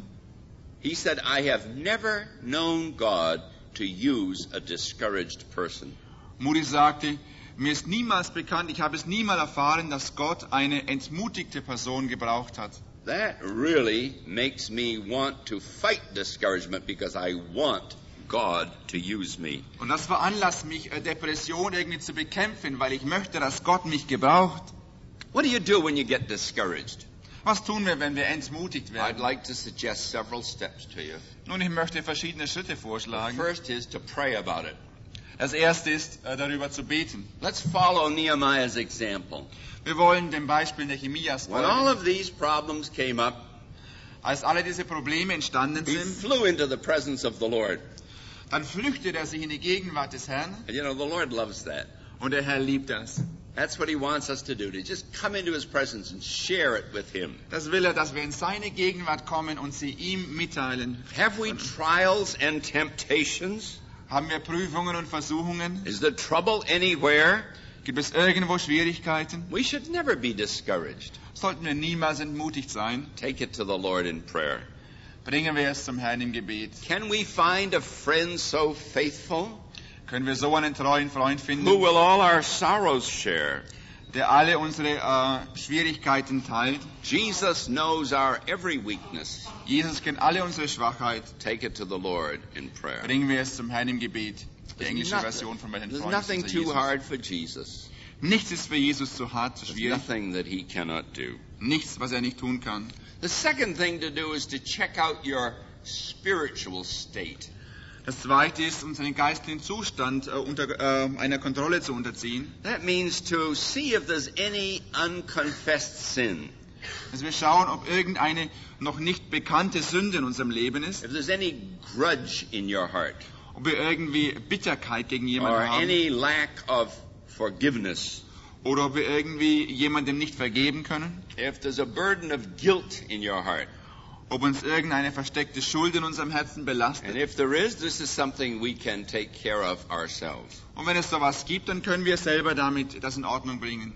He said, I have never known God to use a discouraged person. Moody sagte, mir ist niemals bekannt, ich habe es niemals erfahren, dass Gott eine entmutigte Person gebraucht hat. That really makes me want to fight discouragement because I want God to use me. Und das veranlasst mich, äh, Depression irgendwie zu bekämpfen, weil ich möchte, dass Gott mich gebraucht. What do you do when you get discouraged? Was tun wir, wenn wir entmutigt I'd werden? like to suggest several steps to you. Nun, ich möchte verschiedene Schritte The vorschlagen. first is to pray about it. Das erste ist, äh, darüber zu beten. Let's follow Nehemiah's example. Wir wollen dem Beispiel Nehemias When all folgen. of these problems came up, Als alle diese Probleme entstanden he sind, flew into the presence of the Lord. dann flüchtet er sich in die Gegenwart des Herrn. And you know, the Lord loves that. Und der Herr liebt das. That's what he wants us to do, to just come into his presence and share it with him. Das will er, dass wir in seine Gegenwart kommen und sie ihm mitteilen. Have we trials and temptations? Haben wir Prüfungen und Versuchungen? Is there trouble anywhere? Gibt es irgendwo Schwierigkeiten? We should never be discouraged. Sollten wir niemals entmutigt sein? Take it to the Lord in prayer. Bringen wir es zum Herrn im Gebet. Can we find a friend so faithful Können wir so einen treuen Freund who finden, will all our sorrows share? der alle unsere äh, Schwierigkeiten teilt? Jesus knows our every weakness. Jesus kennt alle unsere Schwachheit. Take it to the Lord in prayer. Bringen wir es zum Herrn im Gebet. Die There's englische nothing- Version von meinen There's Freunden nothing ist too Jesus. hard for Jesus. Nichts ist für Jesus zu hart, zu There's schwierig. nothing that he cannot do. Nichts, was er nicht tun kann. The second thing to do is to check out your spiritual state. Das zweite ist, unseren geistlichen Zustand äh, unter äh, einer Kontrolle zu unterziehen. That means to see if there's any unconfessed sin, Dass wir schauen, ob irgendeine noch nicht bekannte Sünde in unserem Leben ist. if there's any grudge in your heart, Ob wir irgendwie Bitterkeit gegen or jemanden haben. any lack of forgiveness. Oder ob wir irgendwie jemandem nicht vergeben können. If there's a burden of guilt in your heart, Ob uns irgendeine versteckte Schuld in unserem Herzen and belastet. if there is, this is something we can take care of ourselves. Und wenn es sowas gibt, dann können wir selber damit das in Ordnung bringen.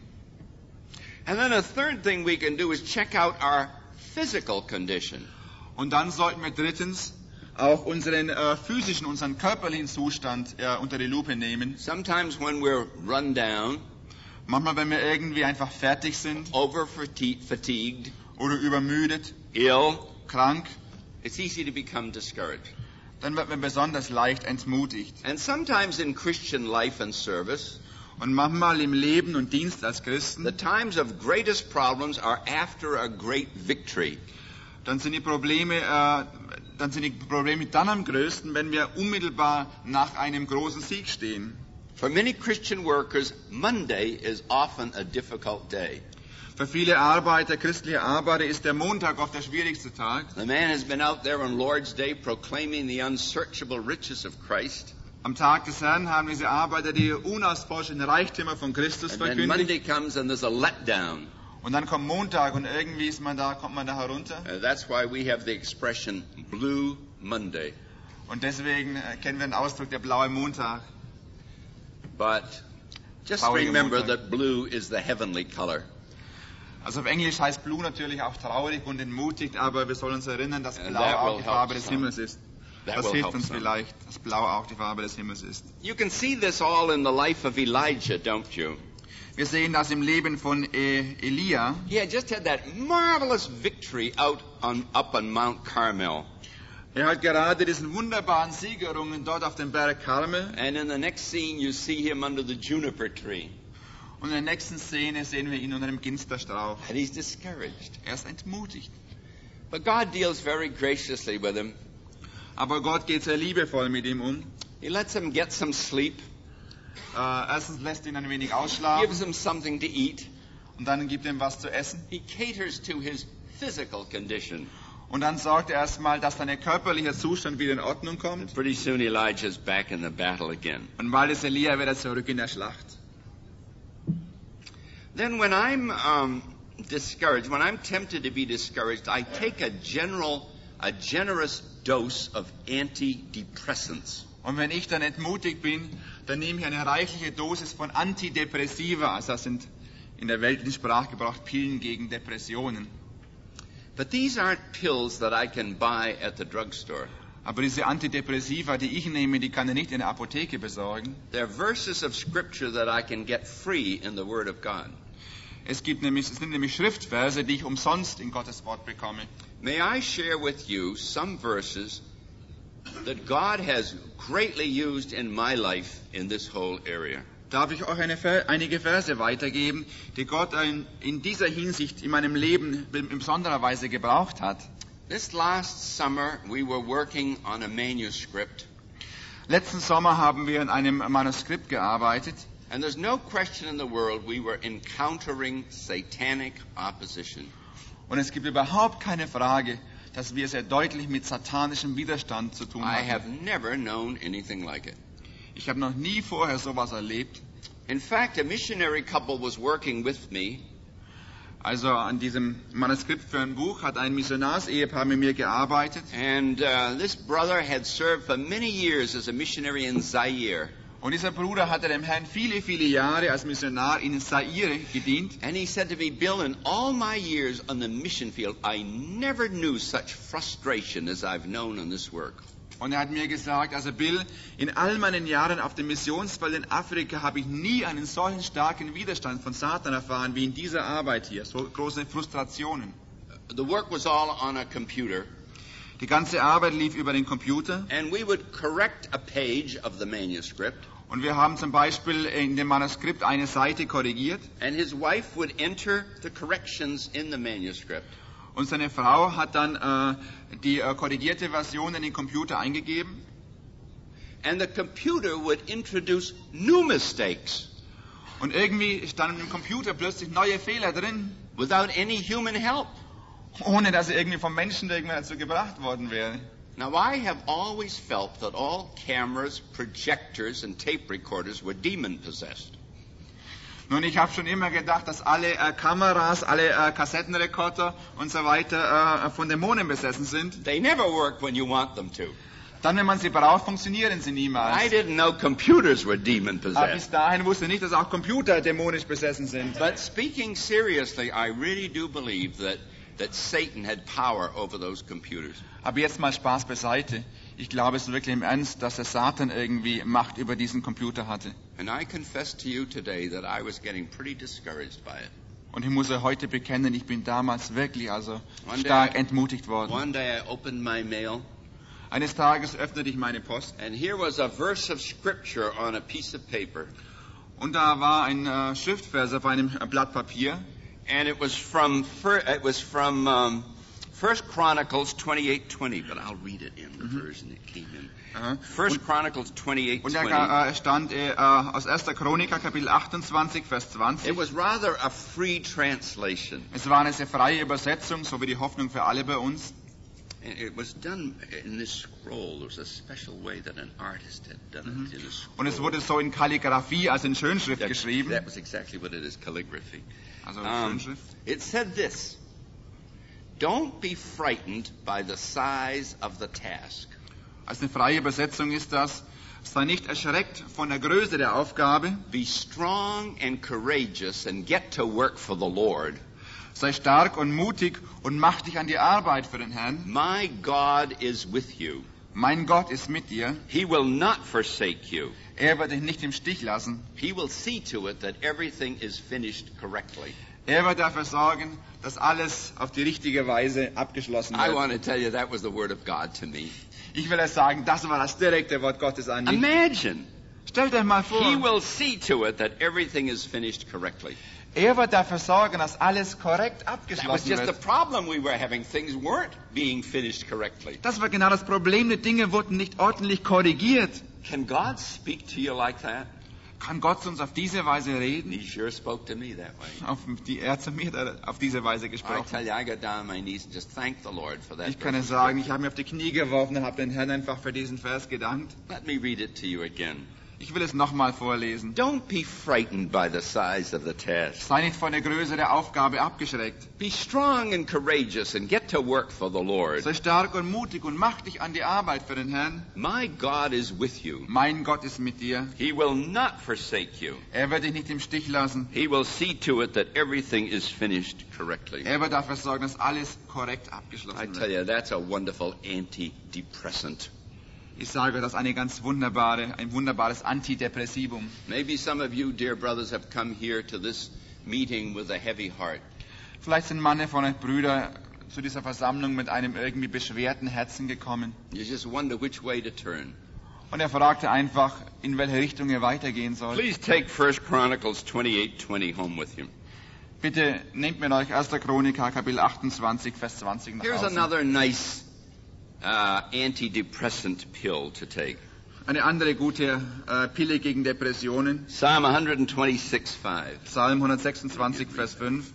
And then a third thing we can do is check out our physical condition. Und dann sollten wir drittens auch unseren äh, physischen, unseren körperlichen Zustand äh, unter die Lupe nehmen. Sometimes when we're run down, Manchmal, wenn wir irgendwie einfach fertig sind over fatigued, oder übermüdet, ill, krank, it's easy to become discouraged. dann wird man besonders leicht entmutigt. And sometimes in Christian life and service, Und manchmal im Leben und Dienst als the Christen, times of greatest problems are after a great victory. dann sind die Probleme, äh, dann sind die Probleme dann am größten, wenn wir unmittelbar nach einem großen Sieg stehen. For many Christian workers, Monday is often a difficult day. Für viele Arbeiter, christliche Arbeiter, ist der Montag oft der schwierigste Tag. The man has been out there on Lord's Day proclaiming the unsearchable riches of Christ. Am Tag des Herrn haben diese Arbeiter die unausforschenden Reichtümer von Christus And then verkündigt. Monday comes and there's a letdown. Und dann kommt Montag und irgendwie ist man da, kommt man da herunter. Uh, that's why we have the expression Blue Monday. Und deswegen äh, kennen wir den Ausdruck der blaue Montag. But just Traurige remember Montag. that blue is the heavenly color. Also auf Englisch heißt Blue natürlich auch traurig und entmutigt, aber wir sollen uns erinnern, dass And Blau that auch will die help Farbe des some. Himmels ist. That Das will hilft help uns some. vielleicht, dass Blau auch die Farbe des Himmels ist. You can see this all in the life of Elijah, don't you? Wir sehen das im Leben von äh, Elia. He had just had that marvelous victory out on up on Mount Carmel. Er hat gerade diesen wunderbaren Sieg errungen dort auf dem Berg Karmel. And in the next scene you see him under the juniper tree. Und in der nächsten Szene sehen wir ihn unter dem Ginsterstrauch. And he's discouraged. Er ist entmutigt. But God deals very graciously with him. Aber Gott geht sehr liebevoll mit ihm um. He lets him get some sleep, Äh, erstens lässt ihn ein wenig ausschlafen gives him something to eat. und dann gibt er ihm was zu essen. He caters to his physical condition. Und dann sorgt er erstmal, dass sein körperlicher Zustand wieder in Ordnung kommt. Pretty soon Elijah's back in the battle again. Und bald ist Elia wieder zurück in der Schlacht. Then when I'm um, discouraged, when I'm tempted to be discouraged, I take a general, a generous dose of antidepressants. Und wenn ich dann entmutigt bin, dann nehme ich eine reichliche Dosis von Antidepressiva. Also das sind in der weltlichen Sprachgebrauch Pillen gegen Depressionen. But these aren't pills that I can buy at the drugstore. Aber diese Antidepressiva, die ich nehme, die kann ich nicht in der Apotheke besorgen. They're verses of scripture that I can get free in the Word of God. Es gibt nämlich, es sind nämlich Schriftverse, die ich umsonst in Gottes Wort bekomme. May I share with you some verses that God has greatly used in my life in this whole area. Darf ich euch eine, einige Verse weitergeben, die Gott in, in dieser Hinsicht in meinem Leben in besonderer Weise gebraucht hat. This last summer we were working on a manuscript, Letzten Sommer haben wir an einem Manuskript gearbeitet. and there's no question in the world we were encountering satanic opposition. Und es gibt überhaupt keine Frage, dass wir sehr deutlich mit satanischem Widerstand zu tun I have haben. never known anything like it. Ich habe noch nie vorher sowas erlebt. In fact, a missionary couple was working with me, Also an diesem Manuskript für ein Buch hat ein Missionarsehepaar mit mir gearbeitet. and uh, this brother had served for many years as a missionary in Zaire. Und dieser Bruder hatte dem Herrn viele, viele Jahre als Missionar in Zaire gedient. And he said to me, Bill, in all my years on the mission field, I never knew such frustration as I've known in this work. Und er hat mir gesagt, also Bill, in all meinen Jahren auf dem Missionsfeld in Afrika habe ich nie einen solchen starken Widerstand von Satan erfahren wie in dieser Arbeit hier. So große Frustrationen. The work was all on a computer, Die ganze Arbeit lief über den Computer. and we would correct a page of the manuscript, Und wir haben zum Beispiel in dem Manuskript eine Seite korrigiert. and his wife would enter the corrections in the manuscript. Und seine Frau hat dann äh, die äh, korrigierte Version in den Computer eingegeben. And the computer would introduce new mistakes Und irgendwie standen im Computer plötzlich neue Fehler drin, without any human help. ohne dass sie irgendwie vom Menschen irgendwie dazu gebracht worden wäre. Now, I have always felt that all cameras, projectors, and tape recorders were demon-possessed. Nun, ich habe schon immer gedacht, dass alle äh, Kameras, alle äh, Kassettenrekorder und so weiter äh, von Dämonen besessen sind. They never work when you want them to. Dann, wenn man sie braucht, funktionieren sie I niemals. didn't know computers were Aber demon-possessed. bis dahin wusste ich nicht, dass auch Computer dämonisch besessen sind. But speaking seriously, I really do believe that, that Satan had power over those computers. Aber jetzt mal Spaß beiseite. Ich glaube es wirklich im Ernst, dass der Satan irgendwie Macht über diesen Computer hatte. And I confess to you today that I was getting pretty discouraged by it. Und ich muss euch heute bekennen, ich bin damals wirklich also One stark day- entmutigt worden. One day I opened my mail, Eines Tages öffnete ich meine Post and here was a verse of scripture on a piece of paper. und da war ein äh, Schriftvers auf einem äh, Blatt Papier. And it was from fir- it was from um, First Chronicles twenty-eight twenty, but I'll read it in the Mhm. version it came in. Aha. First Chronicles twenty-eight Und twenty. er äh, stand äh, aus erster Chroniker, Kapitel achtundzwanzig, Vers zwanzig. It was rather a free translation. Es war eine sehr freie Übersetzung, so wie die Hoffnung für alle bei uns. And it was done in this scroll. There was a special way that an artist had done it in a scroll. Und es wurde so in Kalligraphie, also in Schönschrift That, geschrieben. that was exactly what it is, calligraphy. Also Um, Schönschrift. it said this: Don't be frightened by the size of the task. Als eine freie Übersetzung ist das: Sei nicht erschreckt von der Größe der Aufgabe. Be strong and courageous and get to work for the Lord. Sei stark und mutig und mach dich an die Arbeit für den Herrn. My God is with you. Mein Gott ist mit dir. He will not forsake you. Er wird dich nicht im Stich lassen. He will see to it that everything is finished correctly. Er wird dafür sorgen, dass alles auf die richtige Weise abgeschlossen I wird. want to tell you that was the word of God to me. Ich will es sagen, das war das direkte Wort Gottes an mich. Imagine. Stellt euch mal He vor, will see to it that everything is finished correctly. er wird dafür sorgen, dass alles korrekt That was abgeschlossen just the wird. problem we were having. Things weren't being finished correctly. Das war genau das Problem. Die Dinge wurden nicht ordentlich korrigiert. Can God speak to you like that? Kann Gott zu uns auf diese Weise reden? He sure spoke to me that way. Auf die, er hat zu mir da- auf diese Weise I gesprochen. tell you, I got down on my knees and just thanked the Lord for that. Ich kann verse. es sagen, ich habe mir auf die Knie geworfen und habe den Herrn einfach für diesen Vers gedankt. Let me read it to you again. Ich will es nochmal vorlesen. Don't be frightened by the size of the task. Sei nicht von der Größe der Aufgabe abgeschreckt. Be strong and courageous and get to work for the Lord. Sei stark und mutig und mach dich an die Arbeit für den Herrn. My God is with you. Mein Gott ist mit dir. He will not forsake you. Er wird dich nicht im Stich lassen. He will see to it that everything is finished correctly. Er wird dafür sorgen, dass alles korrekt I abgeschlossen tell wird. you, that's a wonderful antidepressant. Ich sage, das ist eine ganz wunderbare, ein wunderbares Antidepressivum. Maybe some of you, dear brothers, have come here to this meeting with a heavy heart. Vielleicht sind manche von euch Brüder zu dieser Versammlung mit einem irgendwie beschwerten Herzen gekommen. You just wonder which way to turn. Und er fragte einfach, in welche Richtung er weitergehen soll. Please take First Chronicles twenty-eight twenty home with you. Bitte nehmt mit euch erster Chroniker, Kapitel achtundzwanzig, Vers zwanzig nach Here's Hause. another nice uh, antidepressant pill to take. Eine andere gute äh, Pille gegen Depressionen. Psalm one twenty-six five. Psalm hundertsechsundzwanzig, Vers fünf.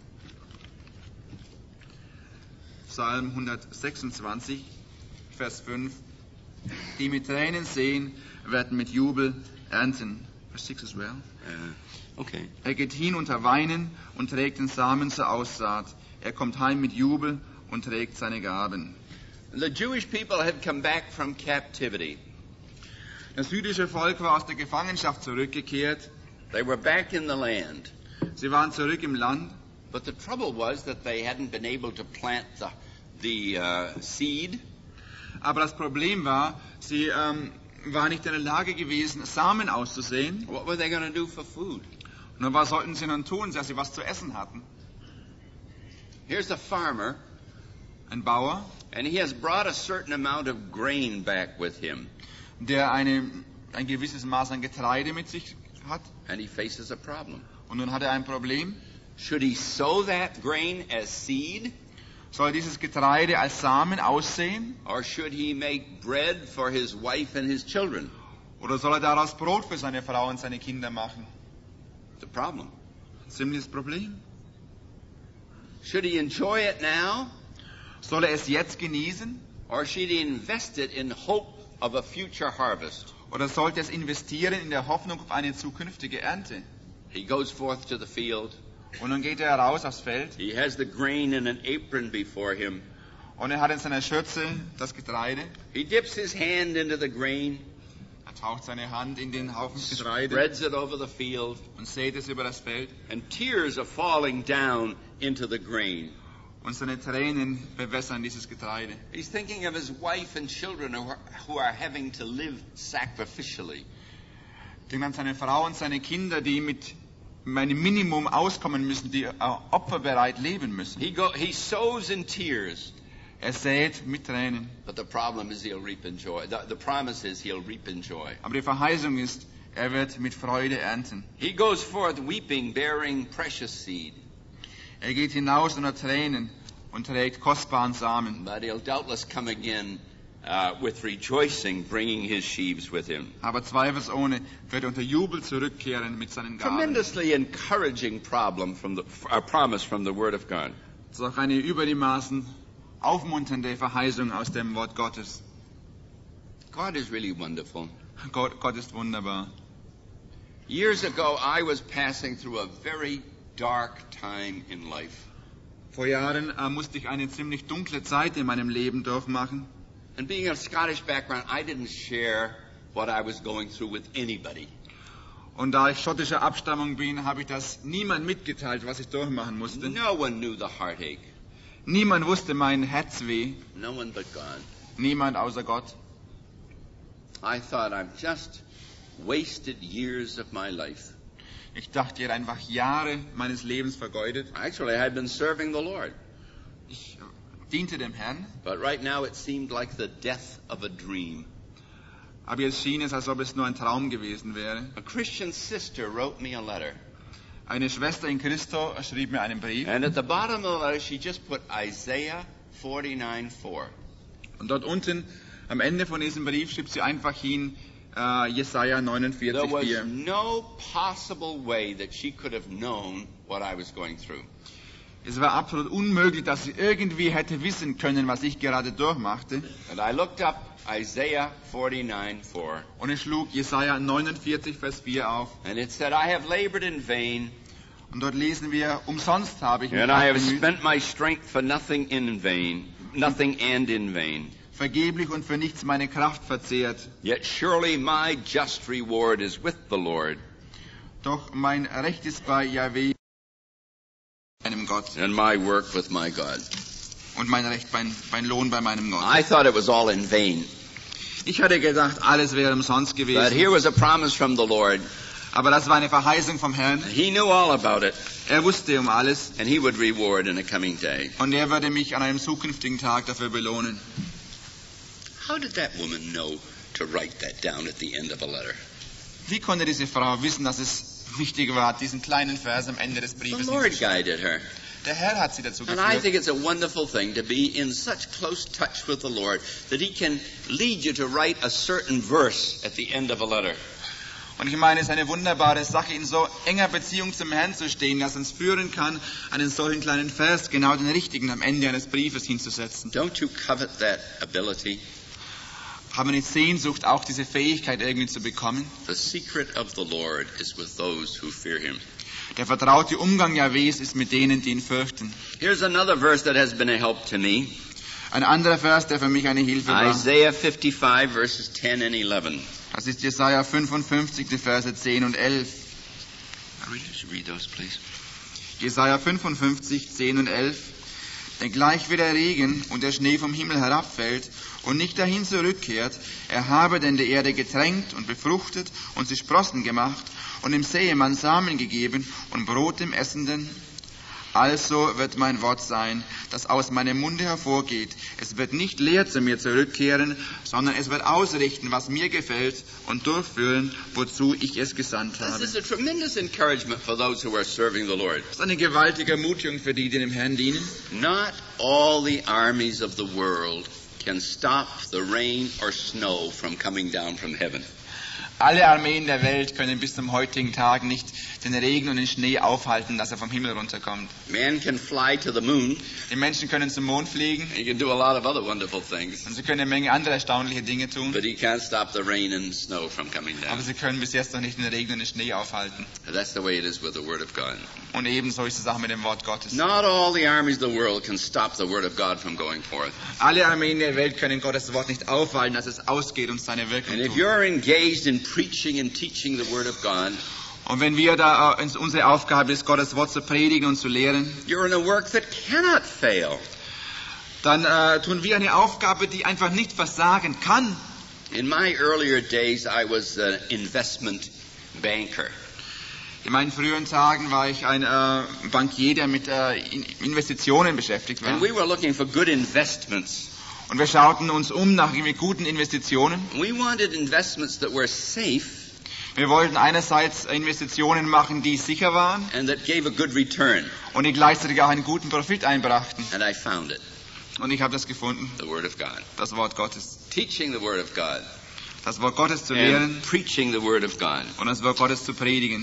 Psalm hundertsechsundzwanzig, Vers fünf. Die mit Tränen sehen, werden mit Jubel ernten. Vers six as well. Uh, okay. Er geht hin unter Weinen und trägt den Samen zur Aussaat. Er kommt heim mit Jubel und trägt seine Gaben. The Jewish people had come back from captivity. Das jüdische Volk war aus der Gefangenschaft zurückgekehrt. They were back in the land. Sie waren zurück im Land. But the trouble was that they hadn't been able to plant the, the uh, seed. Aber das Problem war, sie ähm, waren nicht in der Lage gewesen, Samen auszusehen. What were they going to do for food? Und was sollten sie nun tun, dass sie was zu essen hatten? Here's a farmer, Ein Bauer, and he has brought a certain amount of grain back with him. der eine, ein gewisses Maß an Getreide mit sich hat. And he faces a problem. Und nun hat er ein Problem. Should he sow that grain as seed, Soll dieses Getreide als Samen aussehen? or should he make bread for his wife and his children? Oder soll er daraus Brot für seine Frau und seine Kinder machen? The problem. Ziemliches Problem. Should he enjoy it now, Soll er es jetzt genießen? or should he invest it in hope of a future harvest? Oder sollte er es investieren in der Hoffnung auf eine zukünftige Ernte? He goes forth to the field. Und dann geht er raus aufs Feld He has the grain in an apron before him. und er hat in seiner Schürze das Getreide. He dips his hand into the grain, Er taucht seine Hand in den Haufen Getreide spreads it over the field, und sät es über das Feld. and tears are falling down into the grain. Und seine Tränen bewässern dieses Getreide. He's thinking of his wife and children who are, who are having to live sacrificially. Denkt an seine Frau und seine Kinder, die mit einem Minimum auskommen müssen, die äh, opferbereit leben müssen. He, go, he sows in tears, Er sät mit Tränen. but the problem is he'll reap in joy. The, the promise is he'll reap in joy. Aber die Verheißung ist, er wird mit Freude ernten. He goes forth weeping, bearing precious seed. Er geht hinaus unter Tränen und trägt kostbaren Samen. But he'll doubtless come again uh, with rejoicing, bringing his sheaves with him. Aber zweifelsohne wird er unter Jubel zurückkehren mit seinen Gaben. Tremendously encouraging problem from the, uh, promise from the Word of God. Das ist auch eine über die Maßen aufmunternde Verheißung aus dem Wort Gottes. God is really wonderful. Gott, Gott ist wunderbar. Years ago, I was passing through a very dark time in life. Vor Jahren äh, musste ich eine ziemlich dunkle Zeit in meinem Leben durchmachen. And being of Scottish background, I didn't share what I was going through with anybody. Und da ich schottischer Abstammung bin, habe ich das niemand mitgeteilt, was ich durchmachen musste. No one knew the heartache. Niemand wusste mein Herzweh. No one but God. Niemand außer Gott. I thought I've just wasted years of my life. Ich dachte, ihr einfach Jahre meines Lebens vergeudet. Actually, I had been serving the Lord. Ich diente dem Herrn. But right now it seemed like the death of a dream. Aber jetzt schien es, als ob es nur ein Traum gewesen wäre. A Christian sister wrote me a letter. Eine Schwester in Christo schrieb mir einen Brief. And at the bottom of the letter she just put Isaiah forty-nine four. Und dort unten am Ende von diesem Brief schrieb sie einfach hin uh, Jesaja neunundvierzig There was vier. no possible way that she could have known what I was going through. Es war absolut unmöglich, dass sie irgendwie hätte wissen können, was ich gerade durchmachte. And I looked up Isaiah forty-nine four. Und ich schlug Jesaja neunundvierzig Vers vier auf. And it said, I have labored in vain, Und dort lesen wir, umsonst habe ich mich and I have bemüht, spent my strength for nothing in vain, nothing and in vain. vergeblich und für nichts meine Kraft verzehrt. Yet surely my just reward is with the Lord, Doch mein Recht ist bei Jahwe, meinem Gott. and my work with my God. Und mein Recht, mein, mein Lohn bei meinem Gott. I thought it was all in vain. Ich hatte gedacht, alles wäre umsonst But gewesen. here was a promise from the Lord. Aber das war eine Verheißung vom Herrn. He knew all about it, Er wusste um alles. and he would reward in a coming day. Und er würde mich an einem zukünftigen Tag dafür belohnen. How did that woman know to write that down at the end of a letter? Wie konnte diese Frau wissen, dass es wichtig war, diesen kleinen Vers am Ende des The Briefes Lord hinzuschreiben? guided her. Der Herr hat sie dazu And I geführt. think it's a wonderful thing to be in such close touch with the Lord that he can lead you to write a certain verse at the end of a letter. Und ich meine, es ist eine wunderbare Sache, in so enger Beziehung zum Herrn zu stehen, dass uns führen kann, einen solchen kleinen Vers, genau den richtigen, am Ende eines Briefes hinzusetzen. Don't you covet that ability? Haben wir nicht Sehnsucht, auch diese Fähigkeit irgendwie zu bekommen? The secret of the Lord is with those who fear him. Der vertraute Umgang Jahwes ist mit denen, die ihn fürchten. Here's another verse that has been a help to me. Ein anderer Vers, der für mich eine Hilfe war, Isaiah fifty-five, verses ten and eleven. das ist Jesaja fünfundfünfzig, die Verse zehn und elf. Read those, please. Jesaja fünfundfünfzig, zehn und elf. Denn gleich wie der Regen und der Schnee vom Himmel herabfällt und nicht dahin zurückkehrt, er habe denn die Erde getränkt und befruchtet und sie Sprossen gemacht und dem Säemann Samen gegeben und Brot dem Essenden. Also wird mein Wort sein, das aus meinem Munde hervorgeht. Es wird nicht leer zu mir zurückkehren, sondern es wird ausrichten, was mir gefällt und durchführen, wozu ich es gesandt habe. This is a tremendous encouragement for those who are serving the Lord. Das ist eine gewaltige Ermutigung für die, die dem Herrn dienen. Not all the armies of the world can stop the rain or snow from coming down from heaven. Alle Armeen der Welt können bis zum heutigen Tag nicht den Regen und den Schnee aufhalten, dass er vom Himmel runterkommt. Man can fly to the moon. Die Menschen können zum Mond fliegen He can do a lot of other wonderful things. und sie können eine Menge andere erstaunliche Dinge tun, But he can't stop the rain and snow from coming aber down. sie können bis jetzt noch nicht den Regen und den Schnee aufhalten. That's the way it is with the Word of God. Und ebenso ist es auch mit dem Wort Gottes. Not all the armies of the world can stop the Word of God from going forth. Alle Armeen der Welt können Gottes Wort nicht aufhalten, dass es ausgeht und seine Wirkung And if tut. you're engaged in preaching and teaching the Word of God, Und wenn wir da, äh, unsere Aufgabe ist, Gottes Wort zu predigen und zu lehren, you're in a work that cannot fail. dann äh, tun wir eine Aufgabe, die einfach nicht versagen kann. In my earlier days, I was an investment banker. In meinen früheren Tagen war ich ein äh, Bankier, der mit äh, In- Investitionen beschäftigt war. And we were looking for good investments. Und wir schauten uns um nach irgendwie guten Investitionen. We wanted investments that were safe, Wir wollten einerseits Investitionen machen, die sicher waren and that gave a good return. und die gleichzeitig auch einen guten Profit einbrachten. And I found it, Und ich habe das gefunden, the Word of God. das Wort Gottes. Teaching the Word of God Das Wort Gottes zu lehren and preaching the Word of God. und das Wort Gottes zu predigen.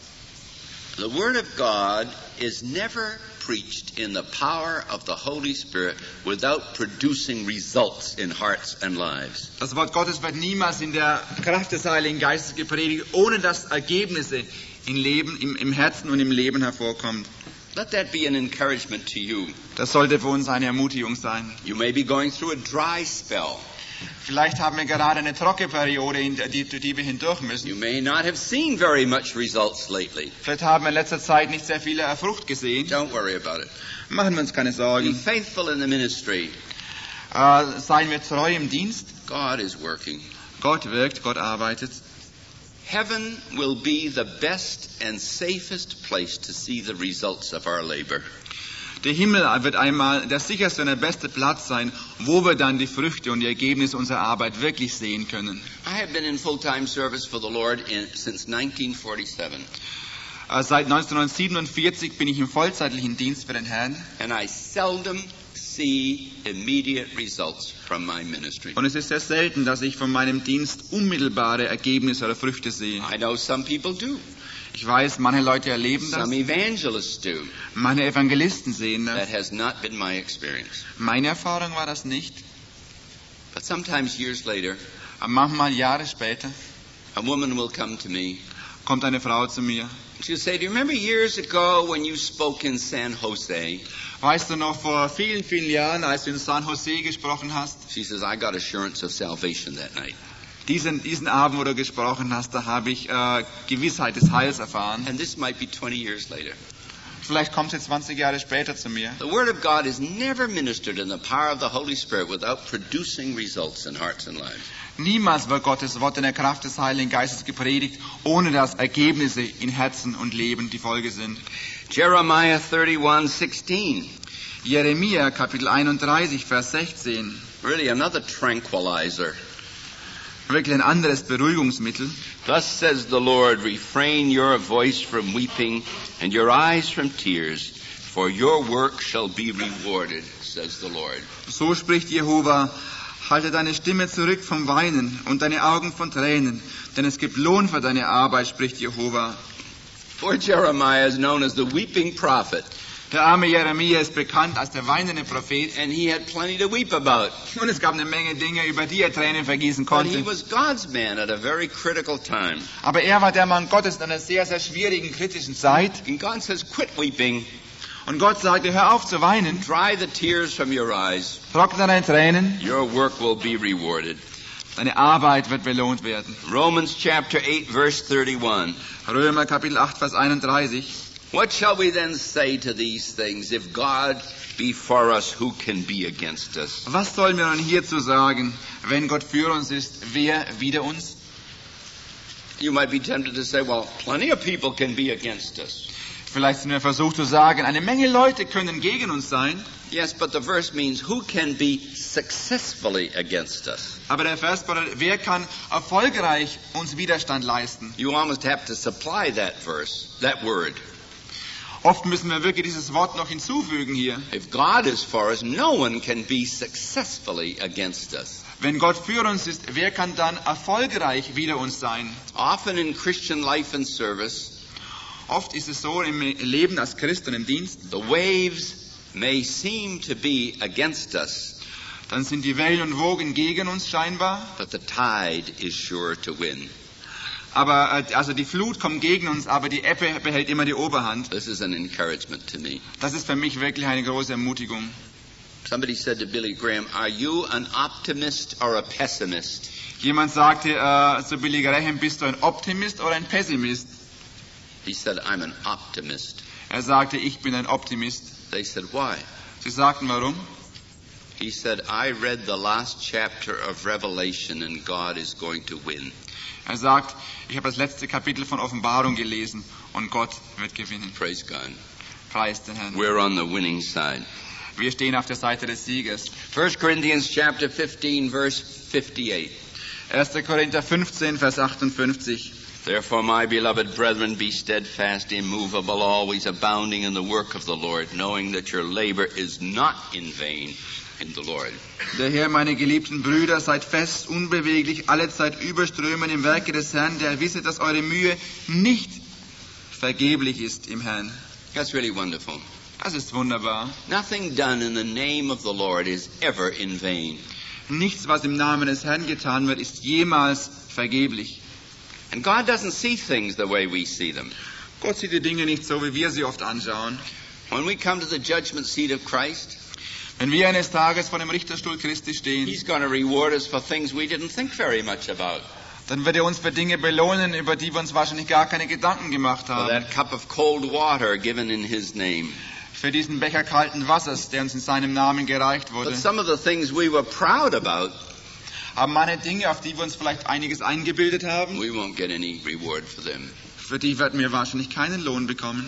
The Word of God is never preached in the power of the Holy Spirit without producing results in hearts and lives. Das Wort Gottes wird niemals in der Kraft des Heiligen Geistes gepredigt, ohne dass Ergebnisse im Leben, im, im Herzen und im Leben hervorkommen. Let that be an encouragement to you. Das sollte für uns eine Ermutigung sein. You may be going through a dry spell. Vielleicht haben wir gerade eine trockene Periode, in der- die, durch die wir hindurch müssen. You may not have seen very much results lately. Vielleicht haben wir in letzter Zeit nicht sehr viele Frucht gesehen. Don't worry about it. Machen wir uns keine Be Sorgen. faithful in the ministry. Äh, seien wir treu im Dienst. God is working. Gott wirkt, Gott arbeitet. Heaven will be the best and safest place to see the results of our labor. Der Himmel wird einmal der sicherste und der beste Platz sein, wo wir dann die Früchte und die Ergebnisse unserer Arbeit wirklich sehen können. I have been in full-time service for the Lord in, since nineteen forty-seven, Äh, Seit neunzehnhundertsiebenundvierzig bin ich im vollzeitlichen Dienst für den Herrn and I seldom see immediate results from my ministry. und es ist sehr selten, dass ich von meinem Dienst unmittelbare Ergebnisse oder Früchte sehe. I know some people do. Ich weiß, manche Leute erleben das, Some evangelists do. manche Evangelisten sehen That das. has not been my experience. Meine Erfahrung war das nicht. But sometimes years later, Aber manchmal Jahre später a woman will come to me. kommt eine Frau zu mir. She'll say, do you remember years ago when you spoke in San Jose? Weißt du noch, vor vielen, vielen Jahren, als du in San Jose gesprochen hast, She says, I got assurance of salvation that night. diesen, diesen Abend, wo du gesprochen hast, da habe ich äh, Gewissheit des Heils erfahren. And this might be twenty years later. Vielleicht kommst du zwanzig Jahre später zu mir. The Word of God is never ministered in the power of the Holy Spirit without producing results in hearts and lives. Niemals wird Gottes Wort in der Kraft des Heiligen Geistes gepredigt, ohne dass Ergebnisse in Herzen und Leben die Folge sind. Jeremiah thirty-one sixteen, Jeremia, Kapitel einunddreißig, Vers sechzehn. really another tranquilizer. Wirklich ein anderes Beruhigungsmittel. Thus says the Lord, refrain your voice from weeping and your eyes from tears, for your work shall be rewarded, says the Lord. So spricht Jehova, halte deine Stimme zurück vom Weinen und deine Augen von Tränen, denn es gibt Lohn für deine Arbeit, spricht Jehova. Poor Jeremiah is known as the weeping prophet, Der arme Jeremia ist bekannt als der weinende Prophet and he had plenty to weep about. und es gab eine Menge Dinge, über die er Tränen vergießen But he konnte. was God's man at a very critical time. Aber er war der Mann Gottes in einer sehr, sehr schwierigen, kritischen Zeit. And God says, quit weeping, Und Gott sagte, hör auf zu weinen, dry the tears from your eyes. trockne deine Tränen, Your work will be rewarded. deine Arbeit wird belohnt werden. Romans chapter eight, verse thirty-one. Römer Kapitel acht, Vers einunddreißig. What shall we then say to these things? If God be for us, who can be against us? Was sollen wir nun hierzu sagen? Wenn Gott für uns ist, wer wider uns? You might be tempted to say, well, plenty of people can be against us. Vielleicht sind wir versucht zu sagen, eine Menge Leute können gegen uns sein. Yes, but the verse means who can be successfully against us? Aber der Vers bedeutet, wer kann erfolgreich uns Widerstand leisten? You almost have to supply that verse, that word. Oft müssen wir wirklich dieses Wort noch hinzufügen hier. If God is for us, no one can be successfully against us. Wenn Gott für uns ist, wer kann dann erfolgreich wider uns sein? Often in Christian life and service, Oft ist es so im Leben als Christ und im Dienst, the waves may seem to be against us, dann sind die Wellen und Wogen gegen uns scheinbar, but the tide is sure to win. aber äh, also die Flut kommt gegen uns, aber die Ebbe behält immer die Oberhand. This is an encouragement to me. Das ist für mich wirklich eine große Ermutigung. Somebody said to Billy Graham, are you an optimist or a pessimist? Jemand sagte äh, zu Billy Graham, bist du ein Optimist oder ein Pessimist? He said, I'm an optimist. Er sagte, ich bin ein Optimist. They said, why? Sie sagten, warum? He said, I read the last chapter of Revelation and God is going to win. Er sagt, ich habe das letzte Kapitel von Offenbarung gelesen und Gott wird gewinnen. Praise God. Preis den Herrn. We're on the winning side. Wir stehen auf der Seite des Siegers. First Corinthians chapter fifteen, verse fifty-eight. erster Korinther fünfzehn, Vers achtundfünfzig. Therefore, my beloved brethren, be steadfast, immovable, always abounding in the work of the Lord, knowing that your labor is not in vain in the Lord. Daher, meine geliebten Brüder, seid fest, unbeweglich, allezeit überströmen im Werke des Herrn, der wisset, dass eure Mühe nicht vergeblich ist im Herrn. That's really wonderful. Das ist wunderbar. Nothing done in the name of the Lord is ever in vain. Nichts, was im Namen des Herrn getan wird, ist jemals vergeblich. And God doesn't see things the way we see them. Gott sieht die Dinge nicht so, wie wir sie oft anschauen. When we come to the judgment seat of Christ, Wenn wir eines Tages vor dem Richterstuhl Christi stehen, He's going to reward us for things we didn't think very much about. dann wird er uns für Dinge belohnen, über die wir uns wahrscheinlich gar keine Gedanken gemacht For haben. that cup of cold water given in His name. Für diesen Becher kalten Wassers, der uns in seinem Namen gereicht wurde. But some of the things we were proud about, Aber manche Dinge, auf die wir uns vielleicht einiges eingebildet haben, we won't get any reward for them. für die werden wir wahrscheinlich keinen Lohn bekommen.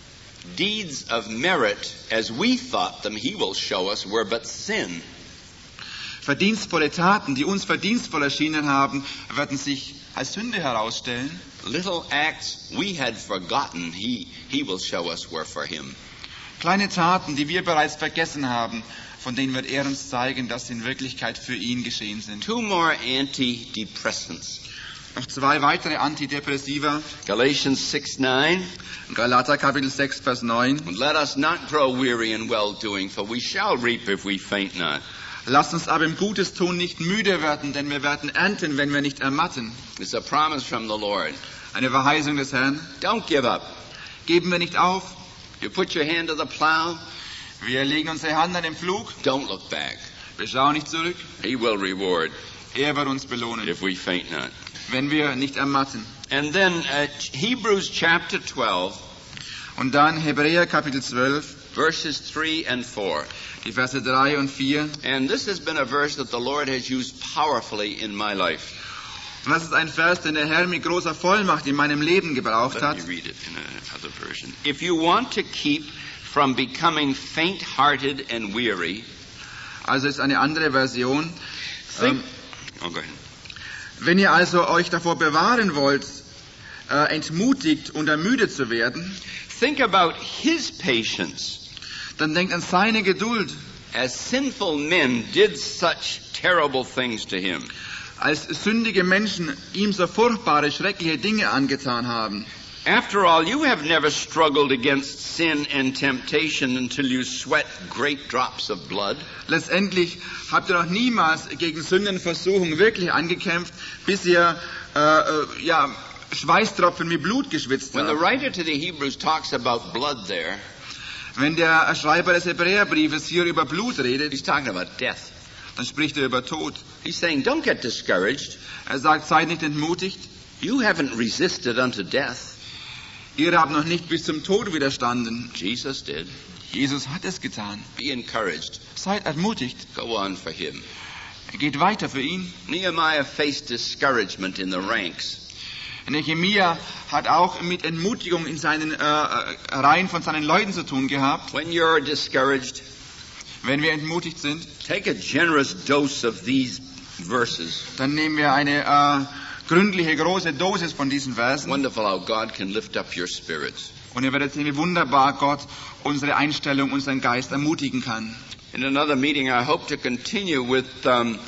Deeds of merit, as we thought them, He will show us, were but sin. Verdienstvolle Taten, die uns verdienstvoll erschienen haben, werden sich als Sünde herausstellen. Little acts we had forgotten, He, he will show us were for Him. Kleine Taten, die wir bereits vergessen haben, von denen wird er uns zeigen, dass sie in Wirklichkeit für ihn geschehen sind. Two more antidepressants. Noch zwei weitere Antidepressiva. Galatians six nine. Galater Kapitel sechs, Vers neun. And let us not grow weary in well-doing, for we shall reap if we faint not. Lasst uns aber im Gutes tun nicht müde werden, denn wir werden ernten, wenn wir nicht ermatten. It's a promise from the Lord. Eine Verheißung des Herrn. Don't give up. Geben wir nicht auf. You put your hand to the plow, Wir legen unsere Hand an den Pflug. don't look back. Wir schauen nicht zurück. He will reward Er wird uns belohnen, if we faint not. wenn wir nicht ermatten. And then uh, Hebrews chapter twelve, Und dann Hebräer Kapitel zwölf, verses three and four. die Verse drei und vier. And this has been a verse that the Lord has used powerfully in my life. Und das ist ein Vers, den der Herr mit großer Vollmacht in meinem Leben gebraucht Let hat. me read it in another version. If you want to keep from becoming faint-hearted and weary, Also ist eine andere Version. think... Ähm, Oh, go ahead. Wenn ihr also euch davor bewahren wollt, äh, entmutigt und ermüdet zu werden, Think about His patience. dann denkt an seine Geduld, As sinful men did such terrible things to Him. als sündige Menschen ihm so furchtbare, schreckliche Dinge angetan haben. After all, you have never struggled against sin and temptation until you sweat great drops of blood. Letztendlich habt ihr noch niemals gegen Sündenversuchung wirklich angekämpft, bis ihr äh, äh, ja, Schweißtropfen mit Blut geschwitzt When the habt. writer to the Hebrews talks about blood there, Wenn der Schreiber des Hebräerbriefes hier über Blut redet, he's talking about death. dann spricht er über Tod. He's saying, don't get discouraged. Er sagt, seid nicht entmutigt. You haven't resisted unto death. Ihr habt noch nicht bis zum Tod widerstanden. Jesus did. Jesus hat es getan. Be encouraged. Seid ermutigt. Go on for Him. Geht weiter für ihn. Nehemiah faced discouragement in the ranks. Nehemia hat auch mit Entmutigung in seinen äh, Reihen von seinen Leuten zu tun gehabt. When you're discouraged, Wenn wir entmutigt sind, take a generous dose of these verses. dann nehmen wir eine äh, gründliche, große Dosis von diesen Versen. Wonderful how God can lift up your spirits. Und ihr werdet sehen, wie wunderbar Gott unsere Einstellung, unseren Geist ermutigen kann. In another meeting, I hope to continue with um,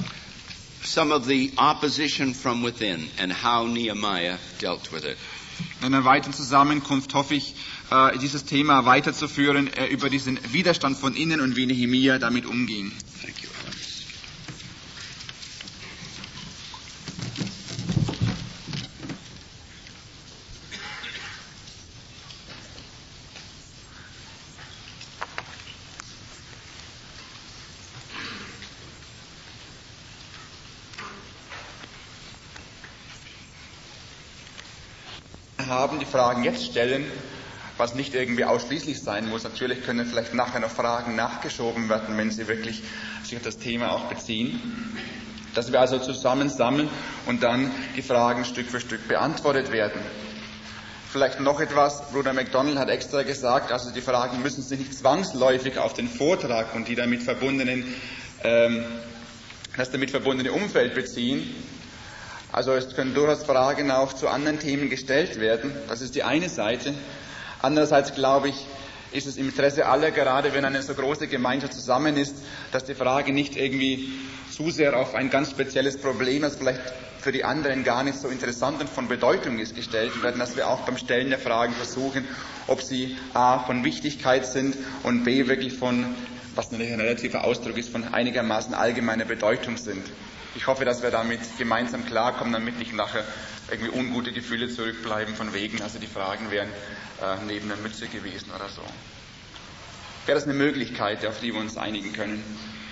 some of the opposition from within and how Nehemiah dealt with it. In einer weiteren Zusammenkunft hoffe ich, äh, dieses Thema weiterzuführen, äh, über diesen Widerstand von innen und wie Nehemia damit umging. Thank you, Alex. Haben die Fragen jetzt stellen, was nicht irgendwie ausschließlich sein muss. Natürlich können vielleicht nachher noch Fragen nachgeschoben werden, wenn sie wirklich sich auf das Thema auch beziehen. Dass wir also zusammensammeln und dann die Fragen Stück für Stück beantwortet werden. Vielleicht noch etwas, Bruder McDonald hat extra gesagt, also die Fragen müssen sich nicht zwangsläufig auf den Vortrag und die damit verbundenen, ähm, das damit verbundene Umfeld beziehen. Also es können durchaus Fragen auch zu anderen Themen gestellt werden. Das ist die eine Seite. Andererseits glaube ich, ist es im Interesse aller, gerade wenn eine so große Gemeinschaft zusammen ist, dass die Frage nicht irgendwie zu sehr auf ein ganz spezielles Problem, das vielleicht für die anderen gar nicht so interessant und von Bedeutung ist, gestellt werden, dass wir auch beim Stellen der Fragen versuchen, ob sie a. von Wichtigkeit sind und b. wirklich von, was natürlich ein relativer Ausdruck ist, von einigermaßen allgemeiner Bedeutung sind. Ich hoffe, dass wir damit gemeinsam klarkommen, damit nicht nachher irgendwie ungute Gefühle zurückbleiben von wegen, also die Fragen wären äh, neben der Mütze gewesen oder so. Wäre das eine Möglichkeit, auf die wir uns einigen können?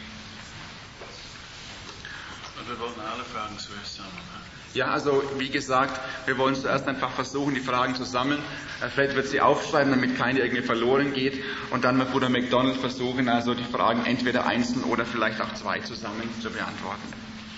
Und wir wollten alle Fragen zuerst sammeln. Ne? Ja, also wie gesagt, wir wollen zuerst einfach versuchen, die Fragen zu sammeln. Fred wird sie aufschreiben, damit keine irgendwie verloren geht. Und dann mit Bruder McDonald versuchen, also die Fragen entweder einzeln oder vielleicht auch zwei zusammen zu beantworten.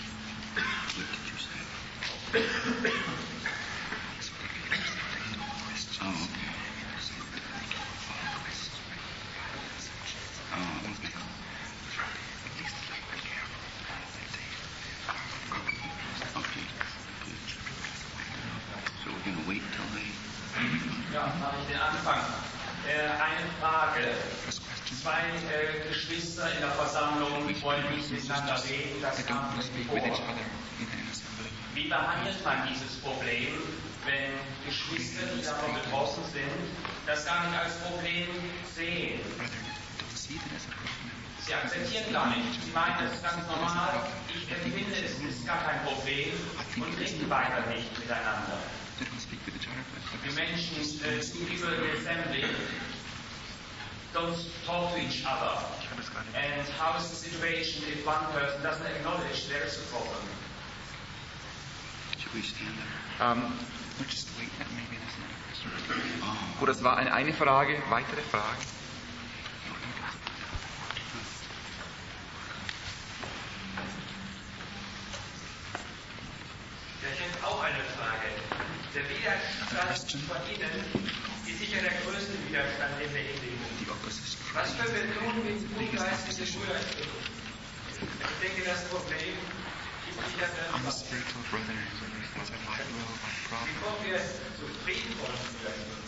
Ja, mache ich den Anfang. Äh, eine Frage. Zwei äh, Geschwister in der Versammlung wollen nicht miteinander reden, das kam nicht vor. Wie behandelt man dieses Problem, wenn Geschwister, die davon betroffen sind, das gar nicht als Problem sehen? Sie akzeptieren gar nicht. Sie meinen, das ist ganz normal. Ich empfinde, es ist gar kein Problem und reden weiter nicht miteinander. You mentioned uh, two people in the assembly don't talk to each other. And how is the situation if one person doesn't acknowledge there is a problem? Should we stand there? Um, Just wait. Maybe that's not a question. Oh, das war eine, eine Frage. Weitere Fragen? Ja, ich hätte auch eine Frage. Der Widerstand von Ihnen ist sicher der größte Widerstand in der Bewegung. Was können wir tun mit gutgeistlichen Brüderschaften? Ich denke, das Problem ist nicht das Wie kommen wir zu friedvollen Brüderschaften?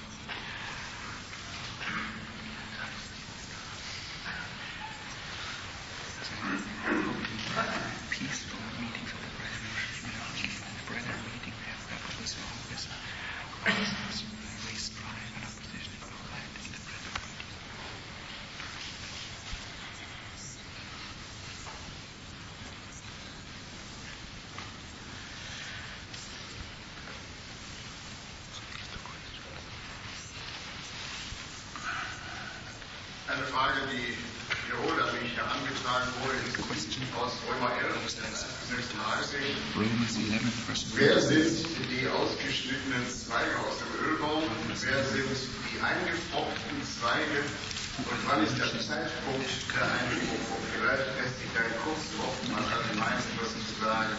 Eine Frage, die wiederholt an mich herangetragen wurde, ist aus Römer elf, sechsunddreißig. Wer sind die ausgeschnittenen Zweige aus dem Ölbaum? Wer sind die eingeflochtenen Zweige? Und wann ist der Zeitpunkt der Einberufung? Vielleicht lässt sich da in kurzen Worten mal allgemein etwas zu sagen.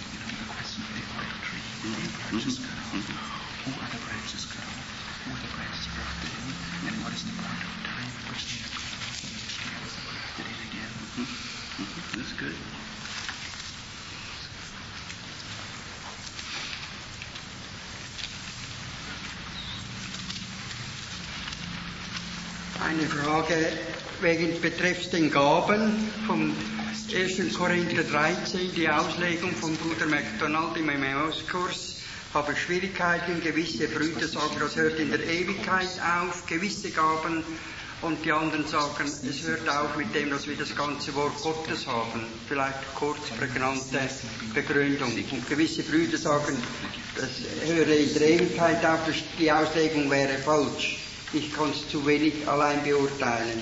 That's good. Eine Frage wegen betreffs den Gaben vom ersten Korinther dreizehn, die Auslegung von Bruder McDonald im Emmaus-Kurs. Habe Schwierigkeiten, gewisse Brüder sagen, das hört in der Ewigkeit auf, gewisse Gaben, und die anderen sagen, es hört auf mit dem, dass wir das ganze Wort Gottes haben. Vielleicht kurz prägnante Begründung. Und gewisse Brüder sagen, das höre in der Ewigkeit auf, die Auslegung wäre falsch. Ich kann es zu wenig allein beurteilen.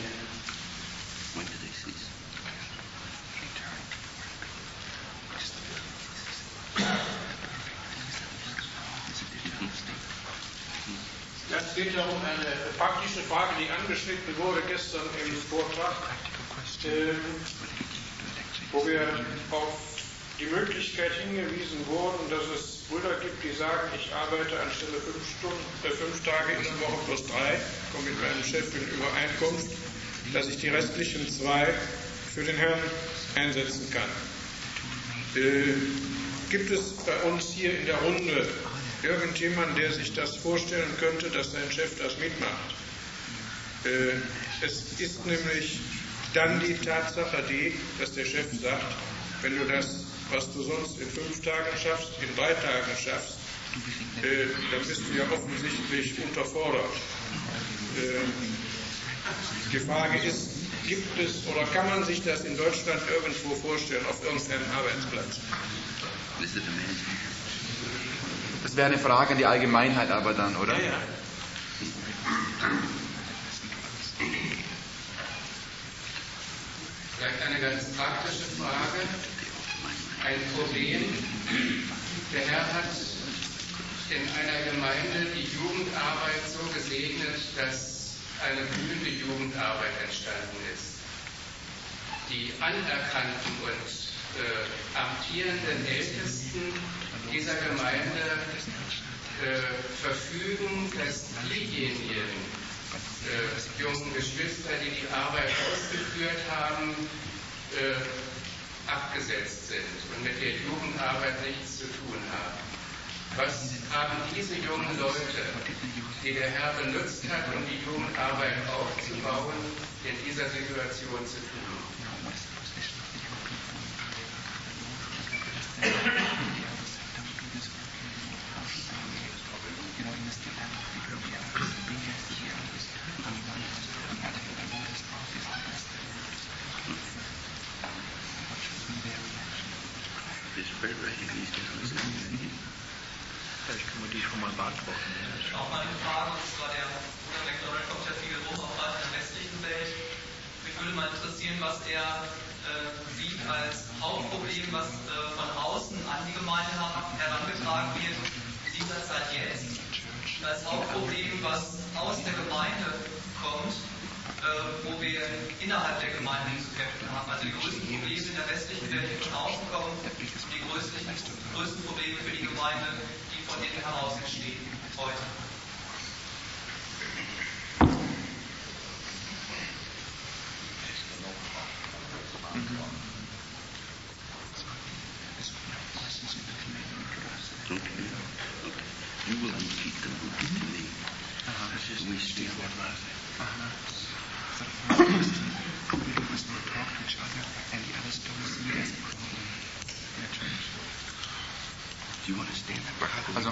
Es geht ja um eine praktische Frage, die angeschnitten wurde gestern im Vortrag, äh, wo wir auf die Möglichkeit hingewiesen wurden, dass es Brüder gibt, die sagen, ich arbeite anstelle fünf Stunden, äh, fünf Tage in der Woche plus drei, komme mit meinem Chef in Übereinkunft, dass ich die restlichen zwei für den Herrn einsetzen kann. Äh, gibt es bei uns hier in der Runde irgendjemand, der sich das vorstellen könnte, dass sein Chef das mitmacht? Äh, es ist nämlich dann die Tatsache die, dass der Chef sagt, wenn du das, was du sonst in fünf Tagen schaffst, in drei Tagen schaffst, äh, dann bist du ja offensichtlich unterfordert. Äh, die Frage ist, gibt es oder kann man sich das in Deutschland irgendwo vorstellen, auf irgendeinem Arbeitsplatz? Das wäre eine Frage an die Allgemeinheit aber dann, oder? Ja, ja. Vielleicht eine ganz praktische Frage. Ein Problem. Der Herr hat in einer Gemeinde die Jugendarbeit so gesegnet, dass eine blühende Jugendarbeit entstanden ist. Die anerkannten und äh, amtierenden Ältesten dieser Gemeinde äh, verfügen, dass diejenigen äh, jungen Geschwister, die die Arbeit ausgeführt haben, äh, abgesetzt sind und mit der Jugendarbeit nichts zu tun haben. Was haben diese jungen Leute, die der Herr benutzt hat, um die Jugendarbeit aufzubauen, in dieser Situation zu tun? Vielleicht können wir die schon mal beantworten. Auch mal eine Frage, und zwar der Bruder McDonald kommt ja viel rum, auch gerade in der westlichen Welt. Mich würde mal interessieren, was er äh, sieht als Hauptproblem, was äh, von außen an die Gemeinde herangetragen wird, in dieser Zeit jetzt. Das Hauptproblem, was aus der Gemeinde kommt, äh, wo wir innerhalb der Gemeinde zu kämpfen haben. Also die größten Probleme in der westlichen Welt, die von außen kommen, die größten, größten Probleme für die Gemeinde, die von innen heraus entstehen heute. You will keep them to me. We still Also,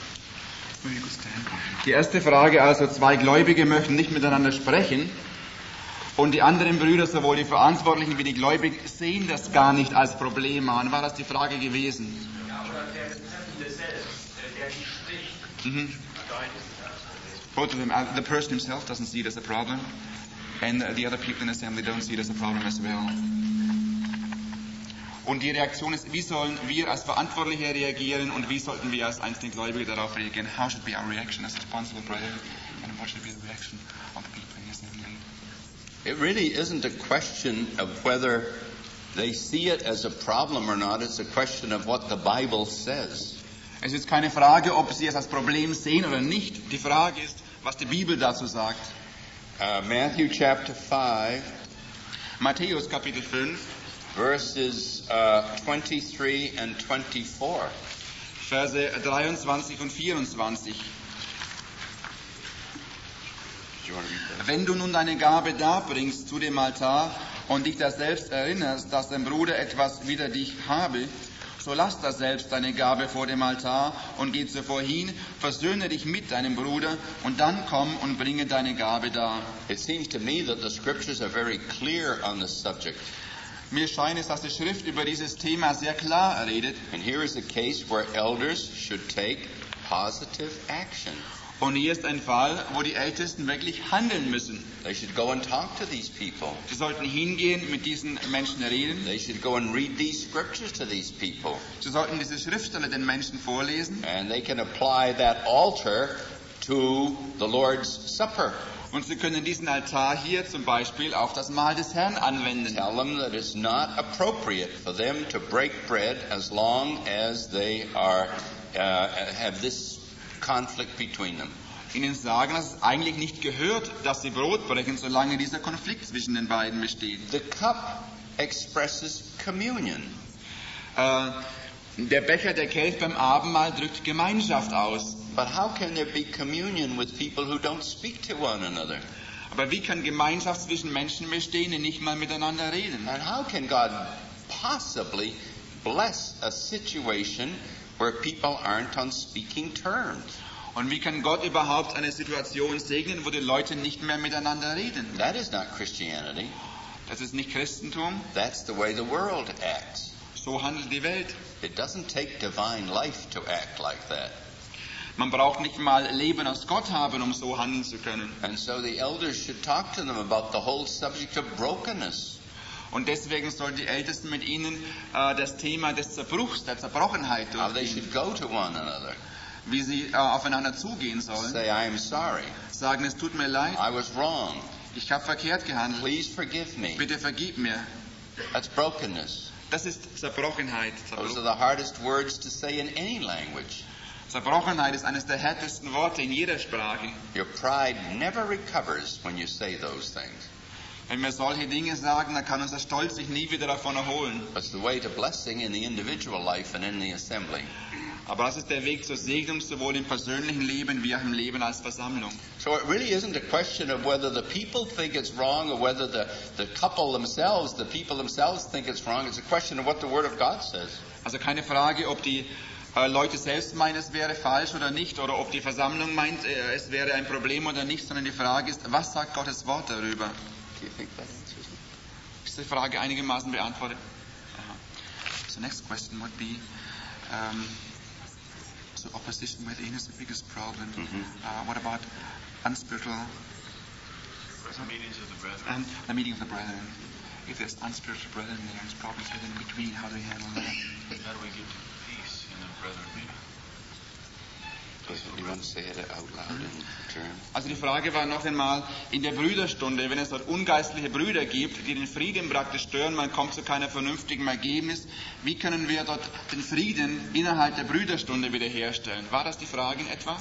die erste Frage, also zwei Gläubige möchten nicht miteinander sprechen und die anderen Brüder, sowohl die Verantwortlichen wie die Gläubigen, sehen das gar nicht als Problem an. War das die Frage gewesen? Ja, oder der Betreffende selbst, der nicht spricht. Mhm. Both of them, uh, the person himself doesn't see it as a problem, and uh, the other people in the assembly don't see it as a problem as well. Und die Reaktion ist, wie sollen wir als Verantwortliche reagieren und wie sollten wir als einzelne Gläubige darauf reagieren? How should be our reaction as responsible brethren, and what should be the reaction of the people in the assembly? It really isn't a question of whether they see it as a problem or not. It's a question of what the Bible says. Es ist keine Frage, ob sie es als Problem sehen oder nicht. Die Frage ist, was die Bibel dazu sagt. Uh, Matthew chapter five, Matthäus Kapitel fünf, verses uh, twenty-three and twenty-four. Verse dreiundzwanzig und vierundzwanzig. Wenn du nun deine Gabe darbringst zu dem Altar und dich da selbst erinnerst, dass dein Bruder etwas wider dich habe, so lass da selbst deine Gabe vor dem Altar und geh zuvor hin, versöhne dich mit deinem Bruder und dann komm und bringe deine Gabe dar. It seems to me that the scriptures are very clear on this subject. Mir scheint es, dass die Schrift über dieses Thema sehr klar redet. And here is a case where elders should take positive action. Und hier ist ein Fall, wo die Ältesten wirklich handeln müssen. They should go and talk to these people. Sie sollten hingehen, mit diesen Menschen reden. They should go and read these scriptures to these people. Sie sollten diese Schriftstelle den Menschen vorlesen. And they can apply that altar to the Lord's Supper. Und sie können diesen Altar hier zum Beispiel auf das Mahl des Herrn anwenden. Tell them that it's not appropriate for them to break bread as long as they are uh, have this conflict between them. Ihnen sagen, dass es eigentlich nicht gehört, dass sie Brot brechen, solange dieser Konflikt zwischen den beiden besteht. The cup expresses communion. Äh, Der Becher, der Kelch beim Abendmahl drückt Gemeinschaft aus. But how can there be communion with people who don't speak to one another? Aber wie kann Gemeinschaft zwischen Menschen bestehen, die nicht mal miteinander reden? And how can God possibly bless a situation where people aren't on speaking terms? Und wie kann Gott überhaupt eine Situation segnen, wo die Leute nicht mehr miteinander reden? That is not Christianity. Das ist nicht Christentum. That's the way the world acts. So handelt die Welt. It doesn't take divine life to act like that. Man braucht nicht mal Leben aus Gott haben, um so handeln zu können. And so the elders should talk to them about the whole subject of brokenness. Und deswegen sollen die Ältesten mit ihnen äh, das Thema des Zerbruchs, der Zerbrochenheit How they durchgehen. should go to one another. Wie sie äh, aufeinander zugehen sollen. Say, I am sorry. Sagen, es tut mir leid. I was wrong. Ich habe verkehrt gehandelt. Please forgive me. Bitte vergib mir. That's brokenness. Das ist Zerbrochenheit. Those Zerbruch. are the hardest words to say in any language. Zerbrochenheit ist eines der härtesten Worte in jeder Sprache. Your pride never recovers when you say those things. Wenn wir solche Dinge sagen, dann kann unser Stolz sich nie wieder davon erholen. That's the way to blessing in the individual life and in the assembly. Aber das ist der Weg zur Segnung, sowohl im persönlichen Leben wie auch im Leben als Versammlung. So it really isn't a question of whether the people think it's wrong or whether the, the couple themselves, the people themselves think it's wrong. It's a question of what the Word of God says. Also keine Frage, ob die äh, Leute selbst meinen, es wäre falsch oder nicht, oder ob die Versammlung meint, äh, es wäre ein Problem oder nicht, sondern die Frage ist, was sagt Gottes Wort darüber? Do you think that answers it? Ist die Frage einigermaßen beantwortet? Aha. So next question would be, um, so opposition within is the biggest problem. Mhm. Uh, what about unspiritual? The meetings of the brethren. Um, the meeting of the brethren. If there's unspiritual brethren, there's problems within between. How do we handle that? How do we get to peace in the brethren meeting? Does anyone say it out loud in turn? Also die Frage war noch einmal, in der Brüderstunde, wenn es dort ungeistliche Brüder gibt, die den Frieden praktisch stören, man kommt zu keinem vernünftigen Ergebnis, wie können wir dort den Frieden innerhalb der Brüderstunde wiederherstellen? War das die Frage in etwa?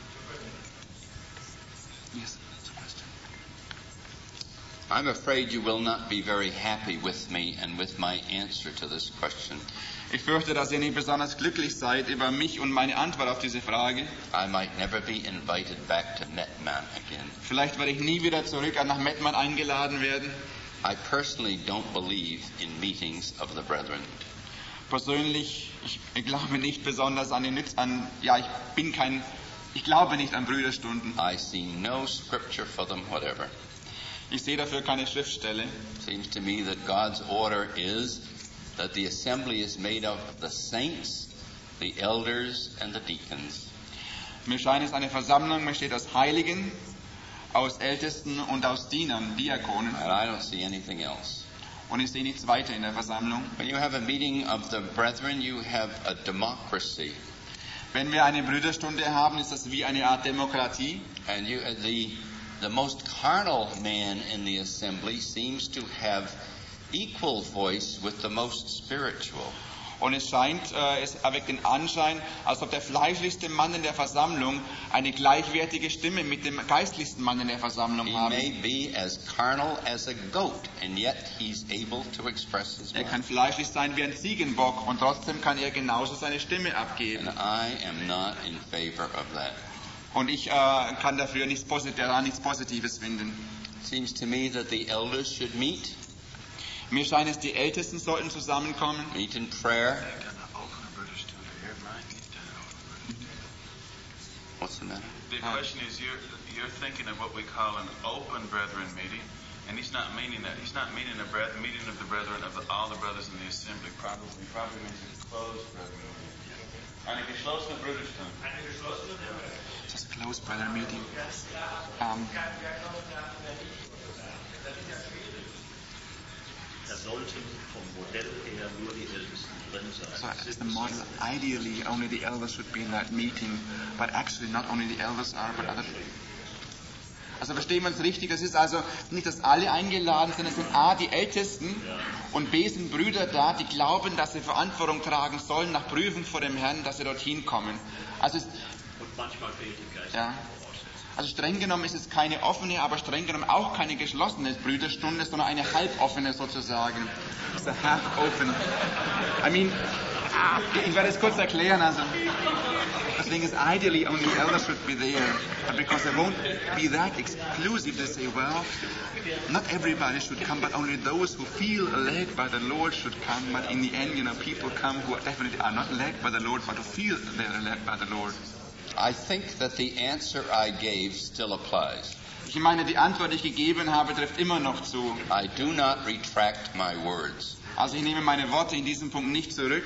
Yes, that's a question. I'm afraid you will not be very happy with me and with my answer to this question. Ich fürchte, dass ihr nicht besonders glücklich seid über mich und meine Antwort auf diese Frage. I might never be invited back to Mettmann again. Vielleicht werde ich nie wieder zurück nach Mettmann eingeladen werden. I personally don't believe in meetings of the brethren. Persönlich, ich glaube nicht besonders an den Nütz, an, ja, ich bin kein, ich glaube nicht an Brüderstunden. I see no scripture for them whatever. Ich sehe dafür keine Schriftstelle. Seems to me that God's order is that the assembly is made of the saints, the elders, and the deacons. Mir scheint es eine Versammlung besteht aus Heiligen, aus Ältesten und aus Dienern, Diakonen. And I don't see anything else. Und ich sehe nichts weiter in der Versammlung. When you have a meeting of the brethren, you have a democracy. Wenn wir eine Brüderstunde haben, ist das wie eine Art Demokratie. And you, uh, the, the most carnal man in the assembly seems to have equal voice with the most spiritual. Und es scheint, äh, es erweckt den Anschein, als ob der fleischlichste Mann in der Versammlung eine gleichwertige Stimme mit dem geistlichsten Mann in der Versammlung He haben. may be as carnal as a goat, and yet he's able to express his Er kann mind. fleischlich sein wie ein Ziegenbock und trotzdem kann er genauso seine Stimme abgeben. And I am not in favor of that. Und ich äh, kann dafür nichts, Posit- daran nichts Positives finden. It seems to me that the elders should meet, Mir scheint es, die Ältesten sollten zusammenkommen, meet in prayer. What's the matter? The question is, you're, you're thinking of what we call an open brethren meeting, and he's not meaning that. He's not meaning a bre- meeting of the brethren of the, all the brothers in the assembly. Probably, he probably means a closed brethren meeting. Eine geschlossene Brüderstunde. Just a closed brother meeting. Um, Da sollten vom Modell her nur die Ältesten drin sein. so as the model, ideally only the elders should be in that meeting, but actually not only the elders are, but other. Also verstehen wir uns richtig, es ist also nicht, dass alle eingeladen sind, es sind A, die Ältesten und B, sind Brüder da, die glauben, dass sie Verantwortung tragen sollen nach Prüfung vor dem Herrn, dass sie dorthin kommen. Also, es, Und manchmal fehlt die Geist. ja. Also streng genommen ist es keine offene, aber streng genommen auch keine geschlossene Brüderstunde, sondern eine halboffene sozusagen. It's a half open. I mean, Ich werde es kurz erklären. Also, deswegen ist ideally only the elders should be there, but because they won't be that exclusive, they say, well, not everybody should come, but only those who feel led by the Lord should come. But in the end, you know, people come who definitely are not led by the Lord, but who feel they are led by the Lord. I think that the answer I gave still applies. Ich meine, die Antwort, die ich gegeben habe, trifft immer noch zu. I do not retract my words. Also ich nehme meine Worte in diesem Punkt nicht zurück.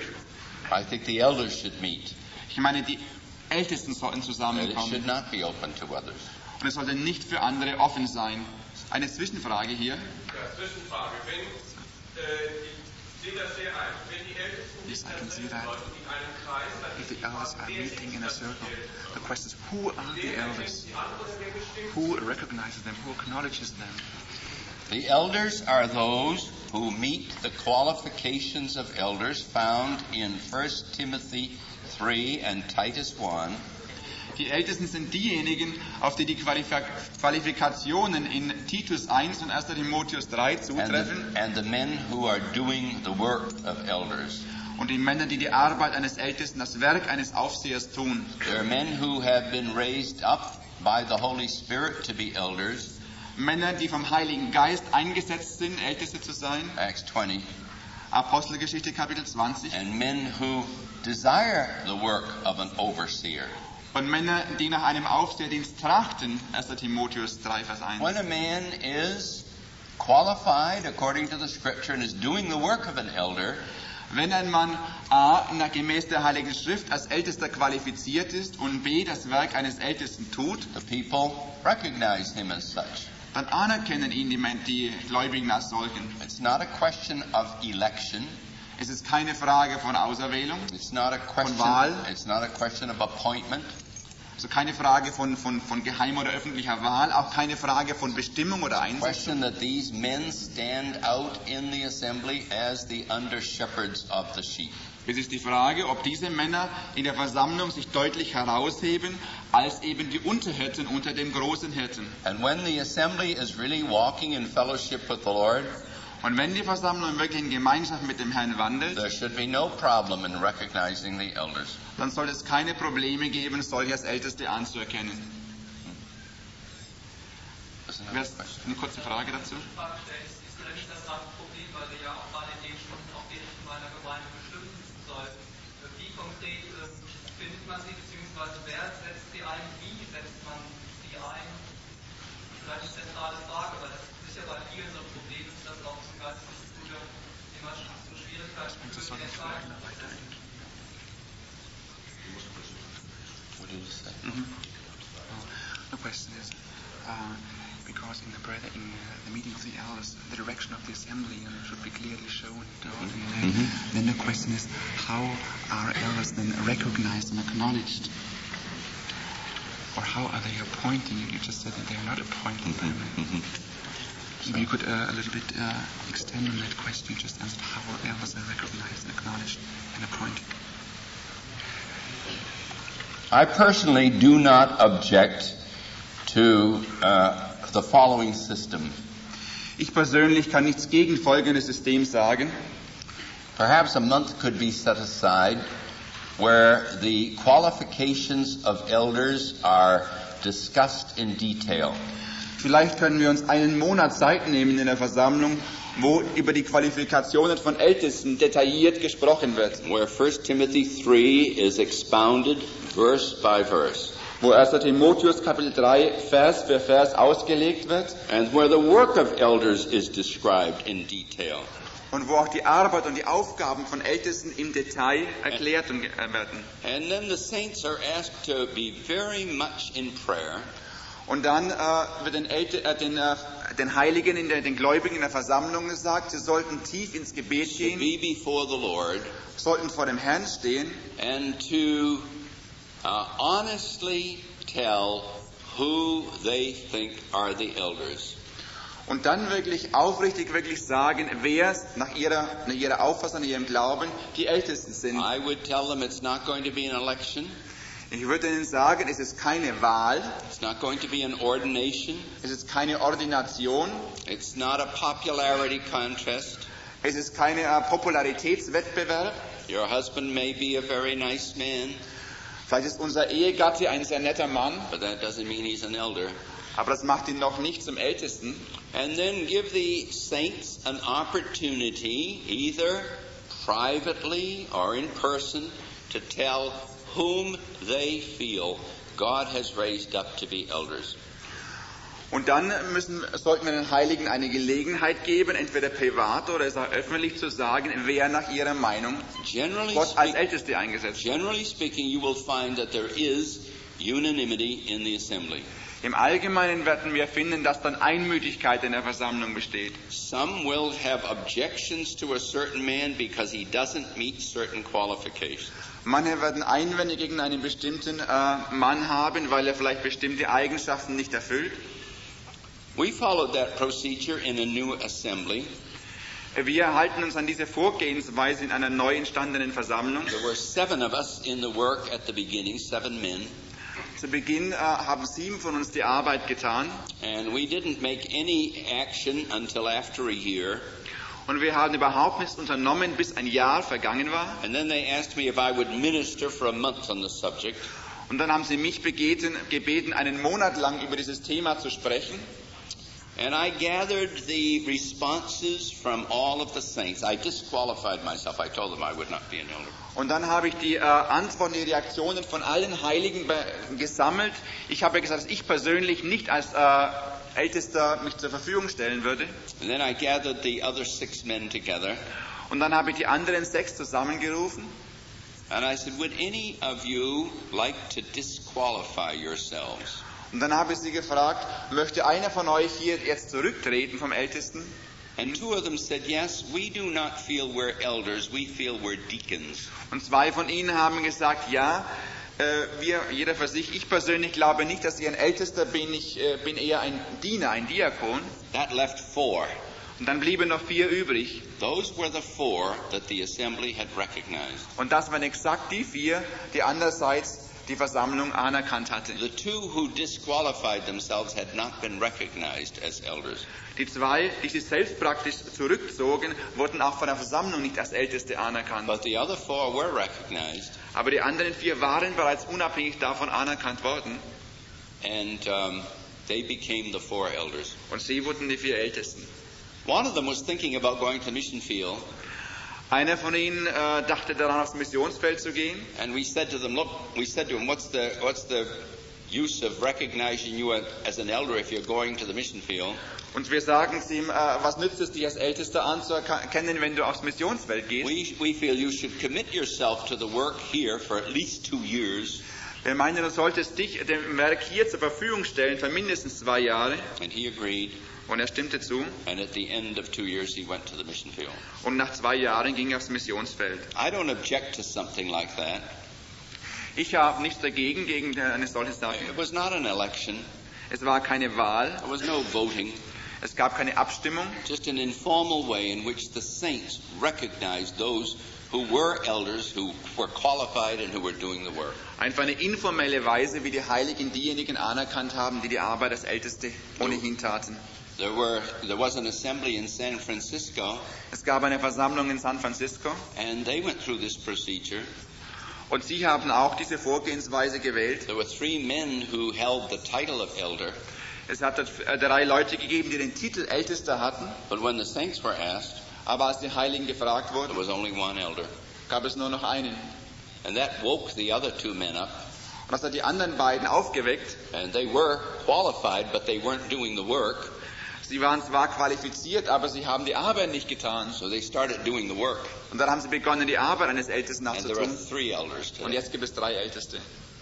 I think the elders should meet. Ich meine, die Ältesten sollten It zusammenkommen. should not be open to others. Und es sollte nicht für andere offen sein. Eine Zwischenfrage hier. Ja, Zwischenfrage. Wenn, äh, ich sehe das sehr ein. Wenn die Ältesten Yes, I can see nicht that. Leute in einem Kreis, dann If the elders are wer ist meeting in a das circle, Geld? the question is, who are the Wer erkennt elders? die anderen, wer bestimmt? Who recognizes them? Who acknowledges them? The elders are those who meet the qualifications of elders found in First Timothy three and Titus one. Die Ältesten sind diejenigen, auf die die Qualifik- Qualifikationen in Titus eins und erster Timotheus drei And zutreffen. the, and the men who are doing the work of elders. Und die Männer, die die Arbeit eines Ältesten, das Werk eines Aufsehers tun. There are men who have been raised up by the Holy Spirit to be elders. Männer, die vom Heiligen Geist eingesetzt sind, Älteste zu sein. Acts twenty. Apostelgeschichte Kapitel zwanzig. And men who desire the work of an overseer. Und Männer, die nach einem Aufseherdienst trachten, erster Timotheus drei, Vers eins. When a man is qualified according to the Scripture and is doing the work of an elder, Wenn ein Mann A. nach gemäß der Heiligen Schrift als Ältester qualifiziert ist und B. das Werk eines Ältesten tut, the people recognize him as such. dann anerkennen ihn die, Men- die Gläubigen als solchen. It's not a question of election. Es ist keine Frage von Auserwählung, It's not a question. Wahl. It's not a question of appointment. also keine Frage von, von, von geheimer oder öffentlicher Wahl, auch keine Frage von Bestimmung oder Einsatz. Question that these men stand out in the assembly as the under shepherds of the sheep. Es ist die Frage, ob diese Männer in der Versammlung sich deutlich herausheben als eben die Unterhirten unter den großen Hirten. And when the assembly is really walking in fellowship with the Lord, Und wenn die Versammlung wirklich in Gemeinschaft mit dem Herrn wandelt, there should be no problem in recognizing the elders. dann soll es keine Probleme geben, solche als Älteste anzuerkennen. Isn't that Wer- a question? Eine kurze Frage dazu. Frage stellt, ist denn nicht das Problem, weil wir ja auch gerade in den Stunden auch den von einer Gemeinde bestimmen soll. Wie konkret ähm, findet man sie, beziehungsweise wer setzt sie ein, wie setzt man sie ein? Vielleicht eine zentrale Frage, weil das ist ja bei vielen so ein Problem, ist, dass auch zum geistlichen Studium immer zu Schwierigkeiten führt, die Entscheidung. What did you say? Mhm. The question is, uh, because in the brother, in uh, the meeting of the elders, the direction of the assembly you know, should be clearly shown. And, uh, Mhm. Then the question is, how are elders then recognized and acknowledged? Or how are they appointed? You just said that they are not appointed. Mhm. Maybe you could uh, a little bit uh, extend on that question. You just answered how are elders are recognized and acknowledged and appointed. I personally do not object to uh, the following system. Ich persönlich kann nichts gegen folgendes System sagen. Perhaps a month could be set aside where the qualifications of elders are discussed in detail. Vielleicht können wir uns einen Monat Zeit nehmen in der Versammlung, wo über die Qualifikationen von Ältesten detailliert gesprochen wird. Where First Timothy three is expounded verse by verse. Wo erster Timotheus Kapitel drei Vers für Vers ausgelegt wird. And where the work of elders is described in detail. Und wo auch die Arbeit und die Aufgaben von Ältesten im Detail erklärt und, äh, werden. And then the saints are asked to be very much in prayer. Und dann äh, wird den, Älte, äh, den, äh, den Heiligen, in der, den Gläubigen in der Versammlung gesagt, sie sollten tief ins Gebet To gehen, be before the Lord sollten vor dem Herrn stehen and to uh, honestly tell who they think are the elders. und dann wirklich aufrichtig wirklich sagen, wer nach ihrer, nach ihrer Auffassung, nach ihrem Glauben die Ältesten sind. I would tell them it's not going to be an election. Ich würde Ihnen sagen, es ist keine Wahl, It's not going to be an ordination. es ist keine Ordination, It's not a popularity contest. es ist kein äh, Popularitätswettbewerb. Your husband may be a very nice man, Vielleicht ist unser Ehegatte ein sehr netter Mann, but that doesn't mean he's an elder. aber das macht ihn noch nicht zum Ältesten. And then give the saints an opportunity, either privately or in person, to tell whom they feel God has raised up to be elders. Und dann müssen, sollten wir den Heiligen eine Gelegenheit geben, entweder privat oder auch öffentlich zu sagen, wer nach ihrer Meinung Generally, Gott als speak, Älteste eingesetzt hat. generally speaking, you will find that there is unanimity in the assembly. Im Allgemeinen werden wir finden, dass dann Einmütigkeit in der Versammlung besteht. Some will have objections to a certain man because he doesn't meet certain qualifications. Manche werden Einwände gegen einen bestimmten äh, Mann haben, weil er vielleicht bestimmte Eigenschaften nicht erfüllt. We followed that procedure in a new assembly. Wir halten uns an diese Vorgehensweise in einer neu entstandenen Versammlung. There were seven of us in the work at the beginning, seven men. Zu Beginn äh, haben sieben von uns die Arbeit getan. And we didn't make any action until after a year. Und wir haben überhaupt nichts unternommen, bis ein Jahr vergangen war. And then they asked me if I would minister for a month on the subject. Und dann haben sie mich gebeten, gebeten, einen Monat lang über dieses Thema zu sprechen. And I gathered the responses from all of the saints. I disqualified myself. I told them I would not be an elder. Und dann habe ich die äh, Antworten, die Reaktionen von allen Heiligen be- gesammelt. Ich habe gesagt, dass ich persönlich nicht als äh, Ältester mich zur Verfügung stellen würde. And then I gathered the other six men together. Und dann habe ich die anderen sechs zusammengerufen. And I said, would any of you like to disqualify yourselves? Und dann habe ich sie gefragt, möchte einer von euch hier jetzt zurücktreten vom Ältesten? And two of them said, yes, we do not feel we're elders, we feel we're deacons. Und zwei von ihnen haben gesagt, ja, äh, wir, jeder für sich. Ich persönlich glaube nicht, dass ich ein Ältester bin, ich äh, bin eher ein Diener, ein Diakon. That left four. Und dann blieben noch vier übrig. Those were the four that the assembly had recognized. Und das waren exakt die vier, die andererseits die Versammlung anerkannt hatte. The two who disqualified themselves had not been recognized as elders. Die zwei, die sich selbst praktisch zurückzogen, wurden auch von der Versammlung nicht als Älteste anerkannt. But the other four were recognized. Aber die anderen vier waren bereits unabhängig davon anerkannt worden. And um, they became the four elders. Und sie wurden die vier Ältesten. One of them was thinking about going to the mission field. Einer von ihnen äh, dachte daran, aufs Missionsfeld zu gehen. And we said to them, look, we said to him, what's the, what's the use of recognizing you as an elder if you're going to the mission field? Und wir sagen zu ihm, äh, was nützt es, dich als Ältester anzuerkennen, wenn du aufs Missionsfeld gehst? We, we feel you should commit yourself to the work here for at least two years. Wir meinen, du solltest dich dem Werk hier zur Verfügung stellen für mindestens zwei Jahre. And he agreed. Und er stimmte zu. And at the end of two years he went to the mission field. Und nach zwei Jahren ging er aufs Missionsfeld. I don't object to something like that. Ich habe nichts dagegen, gegen eine solche Sache. It was not an election. Es war keine Wahl. There was no voting. Es gab keine Abstimmung. Just an informal way in which the saints recognized those who were elders, who were qualified and who were doing the work. Einfach eine informelle Weise, wie die Heiligen diejenigen anerkannt haben, die die Arbeit als Älteste ohnehin taten. There were there was an assembly in San Francisco. Es gab eine Versammlung in San Francisco. And they went through this procedure. Und sie haben auch diese Vorgehensweise gewählt. There were three men who held the title of elder. Es hat drei Leute gegeben, die den Titel Ältester hatten. But when the saints were asked, aber als die Heiligen gefragt wurden, there was only one elder. Gab es nur noch einen. And that woke the other two men up. Und das hat die anderen beiden aufgeweckt. And they were qualified, but they weren't doing the work. Sie waren zwar qualifiziert, aber sie haben die Arbeit nicht getan. So they started doing the work. Und dann haben sie begonnen, die Arbeit eines Ältesten And there are nachzutun. three elders today. Und jetzt gibt es drei Älteste.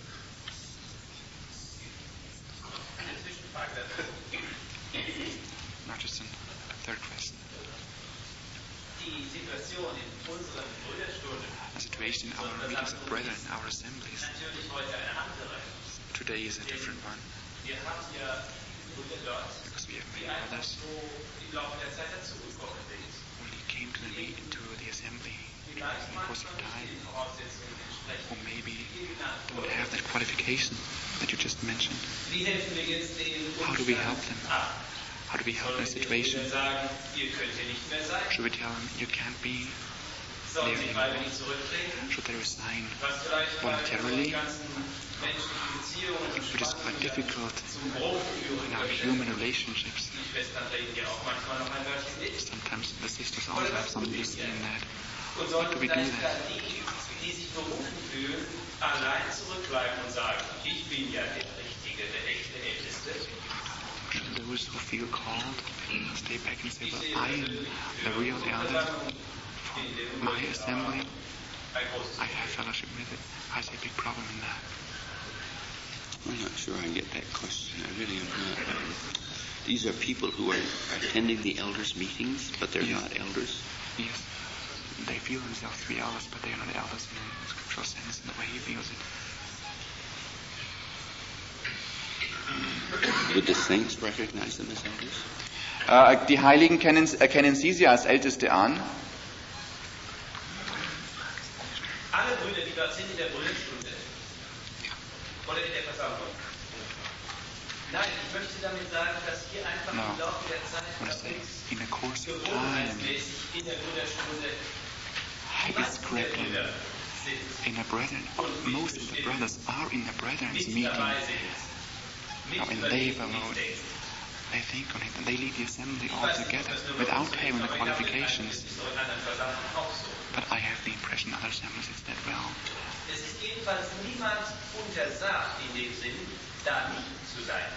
Die Situation in unseren Brüderstunde A situation in our meetings of brethren, in our assemblies. natürlich heute eine andere. Today is a different one. Wir haben ja Brüder dort, Because we have die many einfach others so im Laufe der Zeit dazugekommen sind. only came to the, meet- to the assembly in Vielleicht the course of manchmal time, nicht den Voraussetzungen entsprechen. who maybe Die genannt don't wurden. have that qualification that you just mentioned. Wie helfen wir jetzt den How do we help them? ab? How do we help Sollen in a wir den situation? Brüdern sagen, ihr könnt hier nicht mehr sein? Should we tell them, you can't be sollen sie freiwillig zurücktreten, should they resign was vielleicht bei voluntarily? den ganzen menschlichen Beziehungen und It is quite difficult zum Bruch führen in our könnte. human relationships. Die Schwestern reden ja auch manchmal noch ein Wörtchen mit. Sometimes the sisters also have some say in that. Und How sollten do we do vielleicht that? dann die, die sich berufen fühlen, allein zurückbleiben und sagen, ich bin ja der Richtige, der echte Älteste. Should those who feel called stay back and say, well, I am the real elder for my assembly. I have fellowship with it. I see a big problem in that. I'm not sure I get that question. I really am not. These are people who are attending the elders' meetings, but they're Yes. not elders. Yes, they feel themselves to be elders, but they are not elders in the scriptural sense, in the way he feels it. Would the saints recognize them as elders? Äh, die Heiligen kennen, erkennen Sie sie als Älteste an. Alle Brüder, die dort sind in der Brüderstunde oder in der Versammlung. Nein, ich möchte damit sagen, dass hier einfach No. im Laufe der Zeit What I bei say, uns in the course of time, gewohnheitsmäßig in der Brüderstunde die it's meisten der creeping Brüder sind, in the brethren. Most of the brothers are in the brethren's nicht meeting. dabei sind, nicht Now in überlegen, labor nicht mode, denken. they think on it and they lead the assembly Ich all weiß nicht, ob together das nur without bei uns having ist, the aber ich habe den Eindruck, qualifications. es ist so in anderen Versammlungen auch so. But I have the impression other assemblies it's that well. Es ist jedenfalls niemand untersagt in dem Sinn, da nicht zu sein.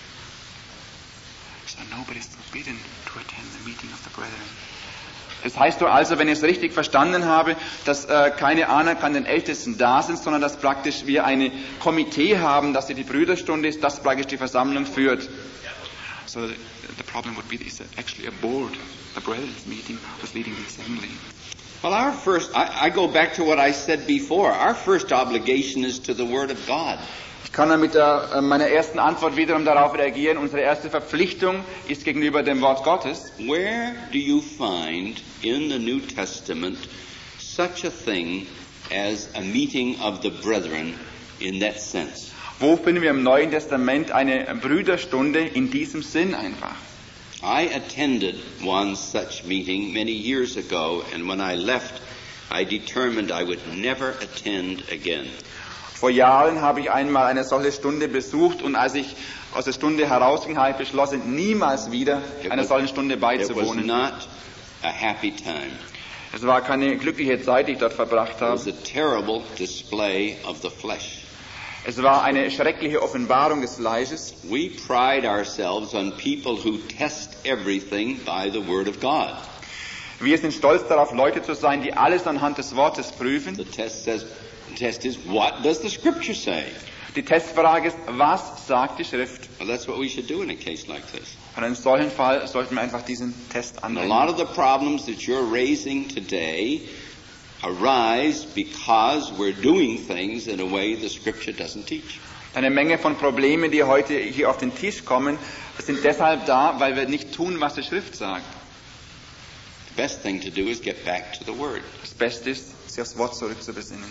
So nobody is forbidden to attend the meeting of the brethren. Das heißt doch also, wenn ich es richtig verstanden habe, dass äh, keine anerkannten Ältesten da sind, sondern dass praktisch wir eine Komitee haben, dass sie die Brüderstunde ist, das praktisch die Versammlung führt. So the, the problem would be it's actually a board, the brethren's meeting, was leading the assembly. Well, our first, I, I go back to what I said before. Our first obligation is to the Word of God. Ich kann dann mit der, äh, meiner ersten Antwort wiederum darauf reagieren. Unsere erste Verpflichtung ist gegenüber dem Wort Gottes. Where do you find in the New Testament such a thing as a meeting of the brethren in that sense? Wo finden wir im Neuen Testament eine Brüderstunde in diesem Sinn einfach? I attended one such meeting many years ago, and when I left, I determined I would never attend again. Vor Jahren habe ich einmal eine solche Stunde besucht und als ich aus der Stunde herausging, habe ich beschlossen, niemals wieder einer solchen Stunde It was beizuwohnen. not a happy time. Es war keine glückliche Zeit, die ich dort verbracht It was habe. a terrible display of the flesh. Es war eine schreckliche Offenbarung des Fleisches. We pride ourselves on people who test everything by the Word of God. Wir sind stolz darauf, Leute zu sein, die alles anhand des Wortes prüfen. The test says, the test is, what does the Scripture say? Die Testfrage ist, was sagt die Schrift? Well, that's what we should do in a case like this. Und in solchen Fall sollten wir einfach diesen Test And a anwenden. lot of the problems that you're raising today arise because we're doing things in a way the Scripture doesn't teach. Eine Menge von Problemen, die heute hier auf den Tisch kommen, sind deshalb da, weil wir nicht tun, was die Schrift sagt. The best thing to do is get back to the Word. Das Beste ist, sich aufs Wort zurückzubesinnen.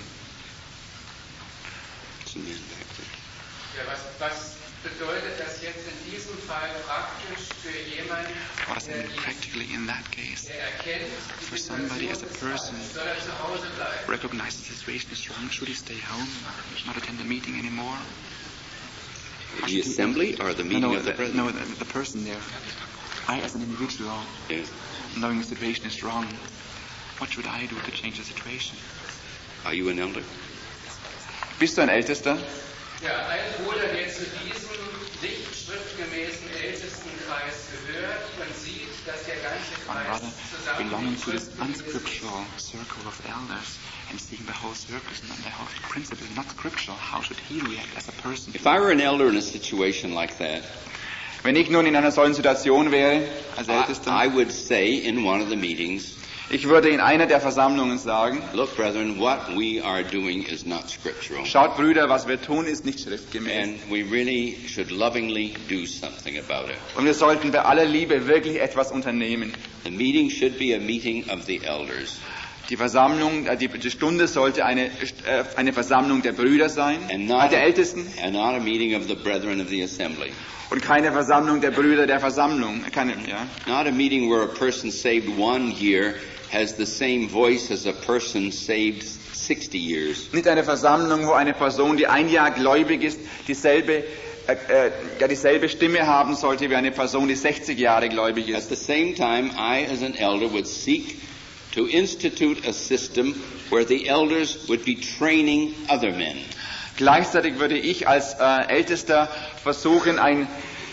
It's a man back there. Ja, was, was bedeutet das jetzt in diesem Fall praktisch für jemanden, What does it der, mean practically in that case? der erkennt, die For somebody as a Situation ist person falsch, soll er zu Hause bleiben? Recognize the situation is wrong. Should he stay home? Not attend the meeting anymore? The assembly or the meeting no, no, of the the, brethren? no, the, the person there. I, as an individual, Yes. knowing the situation is wrong, what should I do to change the situation? Are you an elder? Bist du ein Ältester? Ja, ein Bruder, der zu diesem nicht schriftgemäßen Ältestenkreis gehört und sieht, dass der ganze One Kreis brother belonging to this zusammengefügt ist. unscriptural circle of elders and seeing the whole circle and the whole principle is not scriptural, how should he react as a person? If I were an elder in a situation like that, Wenn ich nun in einer solchen Situation wäre, als I, Ältester, I would say in one of the meetings, ich würde in einer der Versammlungen sagen, look, brethren, what we are doing is not scriptural. schaut Brüder, was wir tun, ist nicht schriftgemäß. And we really should lovingly do something about it. Und wir sollten bei aller Liebe wirklich etwas unternehmen. The meeting should be a meeting of the elders. Die Versammlung, die, die Stunde sollte eine, äh, eine Versammlung der Brüder sein, and not, der Ältesten. And not a meeting of the brethren of the assembly. Und keine Versammlung der Brüder der Versammlung. Keine, ja. Not a meeting where a person saved one year has the same voice as a person saved sixty years. Nicht eine Versammlung, wo eine Person, die ein Jahr gläubig ist, dieselbe Äh, äh, ja, dieselbe Stimme haben sollte wie eine Person, die sechzig Jahre gläubig ist. At the same time, I as an elder would seek to institute a system where the elders would be training other men. Gleichzeitig würde ich als äh, Ältester versuchen, ein,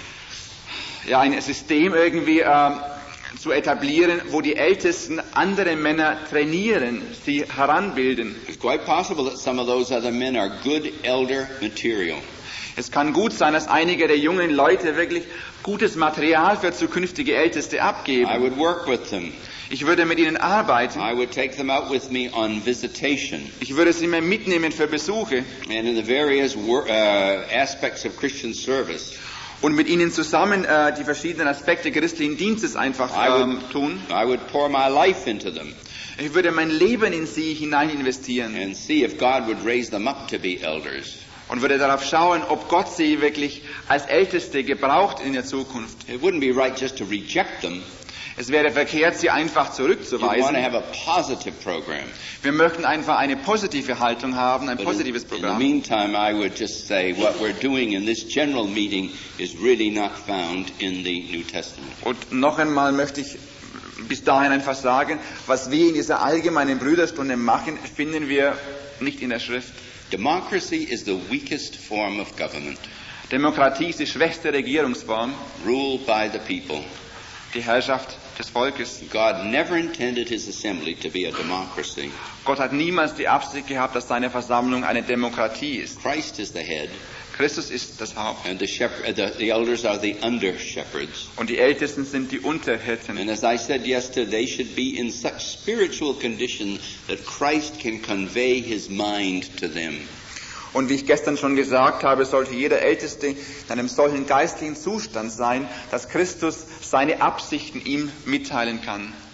ja, ein System irgendwie äh, zu etablieren, wo die Ältesten andere Männer trainieren, sie heranbilden. It's quite possible that some of those other men are good elder material. Es kann gut sein, dass einige der jungen Leute wirklich gutes Material für zukünftige Älteste abgeben. I would work with them. Ich würde mit ihnen arbeiten. I would take them out with me on visitation. Ich würde sie mir mitnehmen für Besuche. And in the various uh, aspects of Christian service. Und mit ihnen zusammen äh, die verschiedenen Aspekte christlichen Dienstes einfach ähm, would, tun. I would pour my life into them. Ich würde mein Leben in sie hinein investieren. And see if God would raise them up to be elders. Und würde darauf schauen, ob Gott sie wirklich als Älteste gebraucht in der Zukunft. It wouldn't be right just to reject them. Es wäre verkehrt, sie einfach zurückzuweisen. You want to have a positive program. Wir möchten einfach eine positive Haltung haben, ein But positives in, Programm. in the meantime, I would just say what we're doing in this general meeting is really not found in the New Testament. Und noch einmal möchte ich bis dahin einfach sagen, was wir in dieser allgemeinen Brüderstunde machen, finden wir nicht in der Schrift. Democracy is the weakest form of government. Demokratie ist die schwächste Regierungsform. Ruled by the people. Die Herrschaft des Volkes. God never intended his assembly to be a democracy. Gott hat niemals die Absicht gehabt, dass seine Versammlung eine Demokratie ist. Christ is the head. Christus ist das Haupt. And the, shepherd, the, the elders are the under shepherds. Und die Ältesten sind die Unterhirten. And as I said yesterday, they should be in such spiritual condition that Christ can convey his mind to them. Und wie ich gestern schon gesagt habe, sollte jeder Älteste in einem solchen geistlichen Zustand sein, dass Christus seine Absichten ihm mitteilen kann.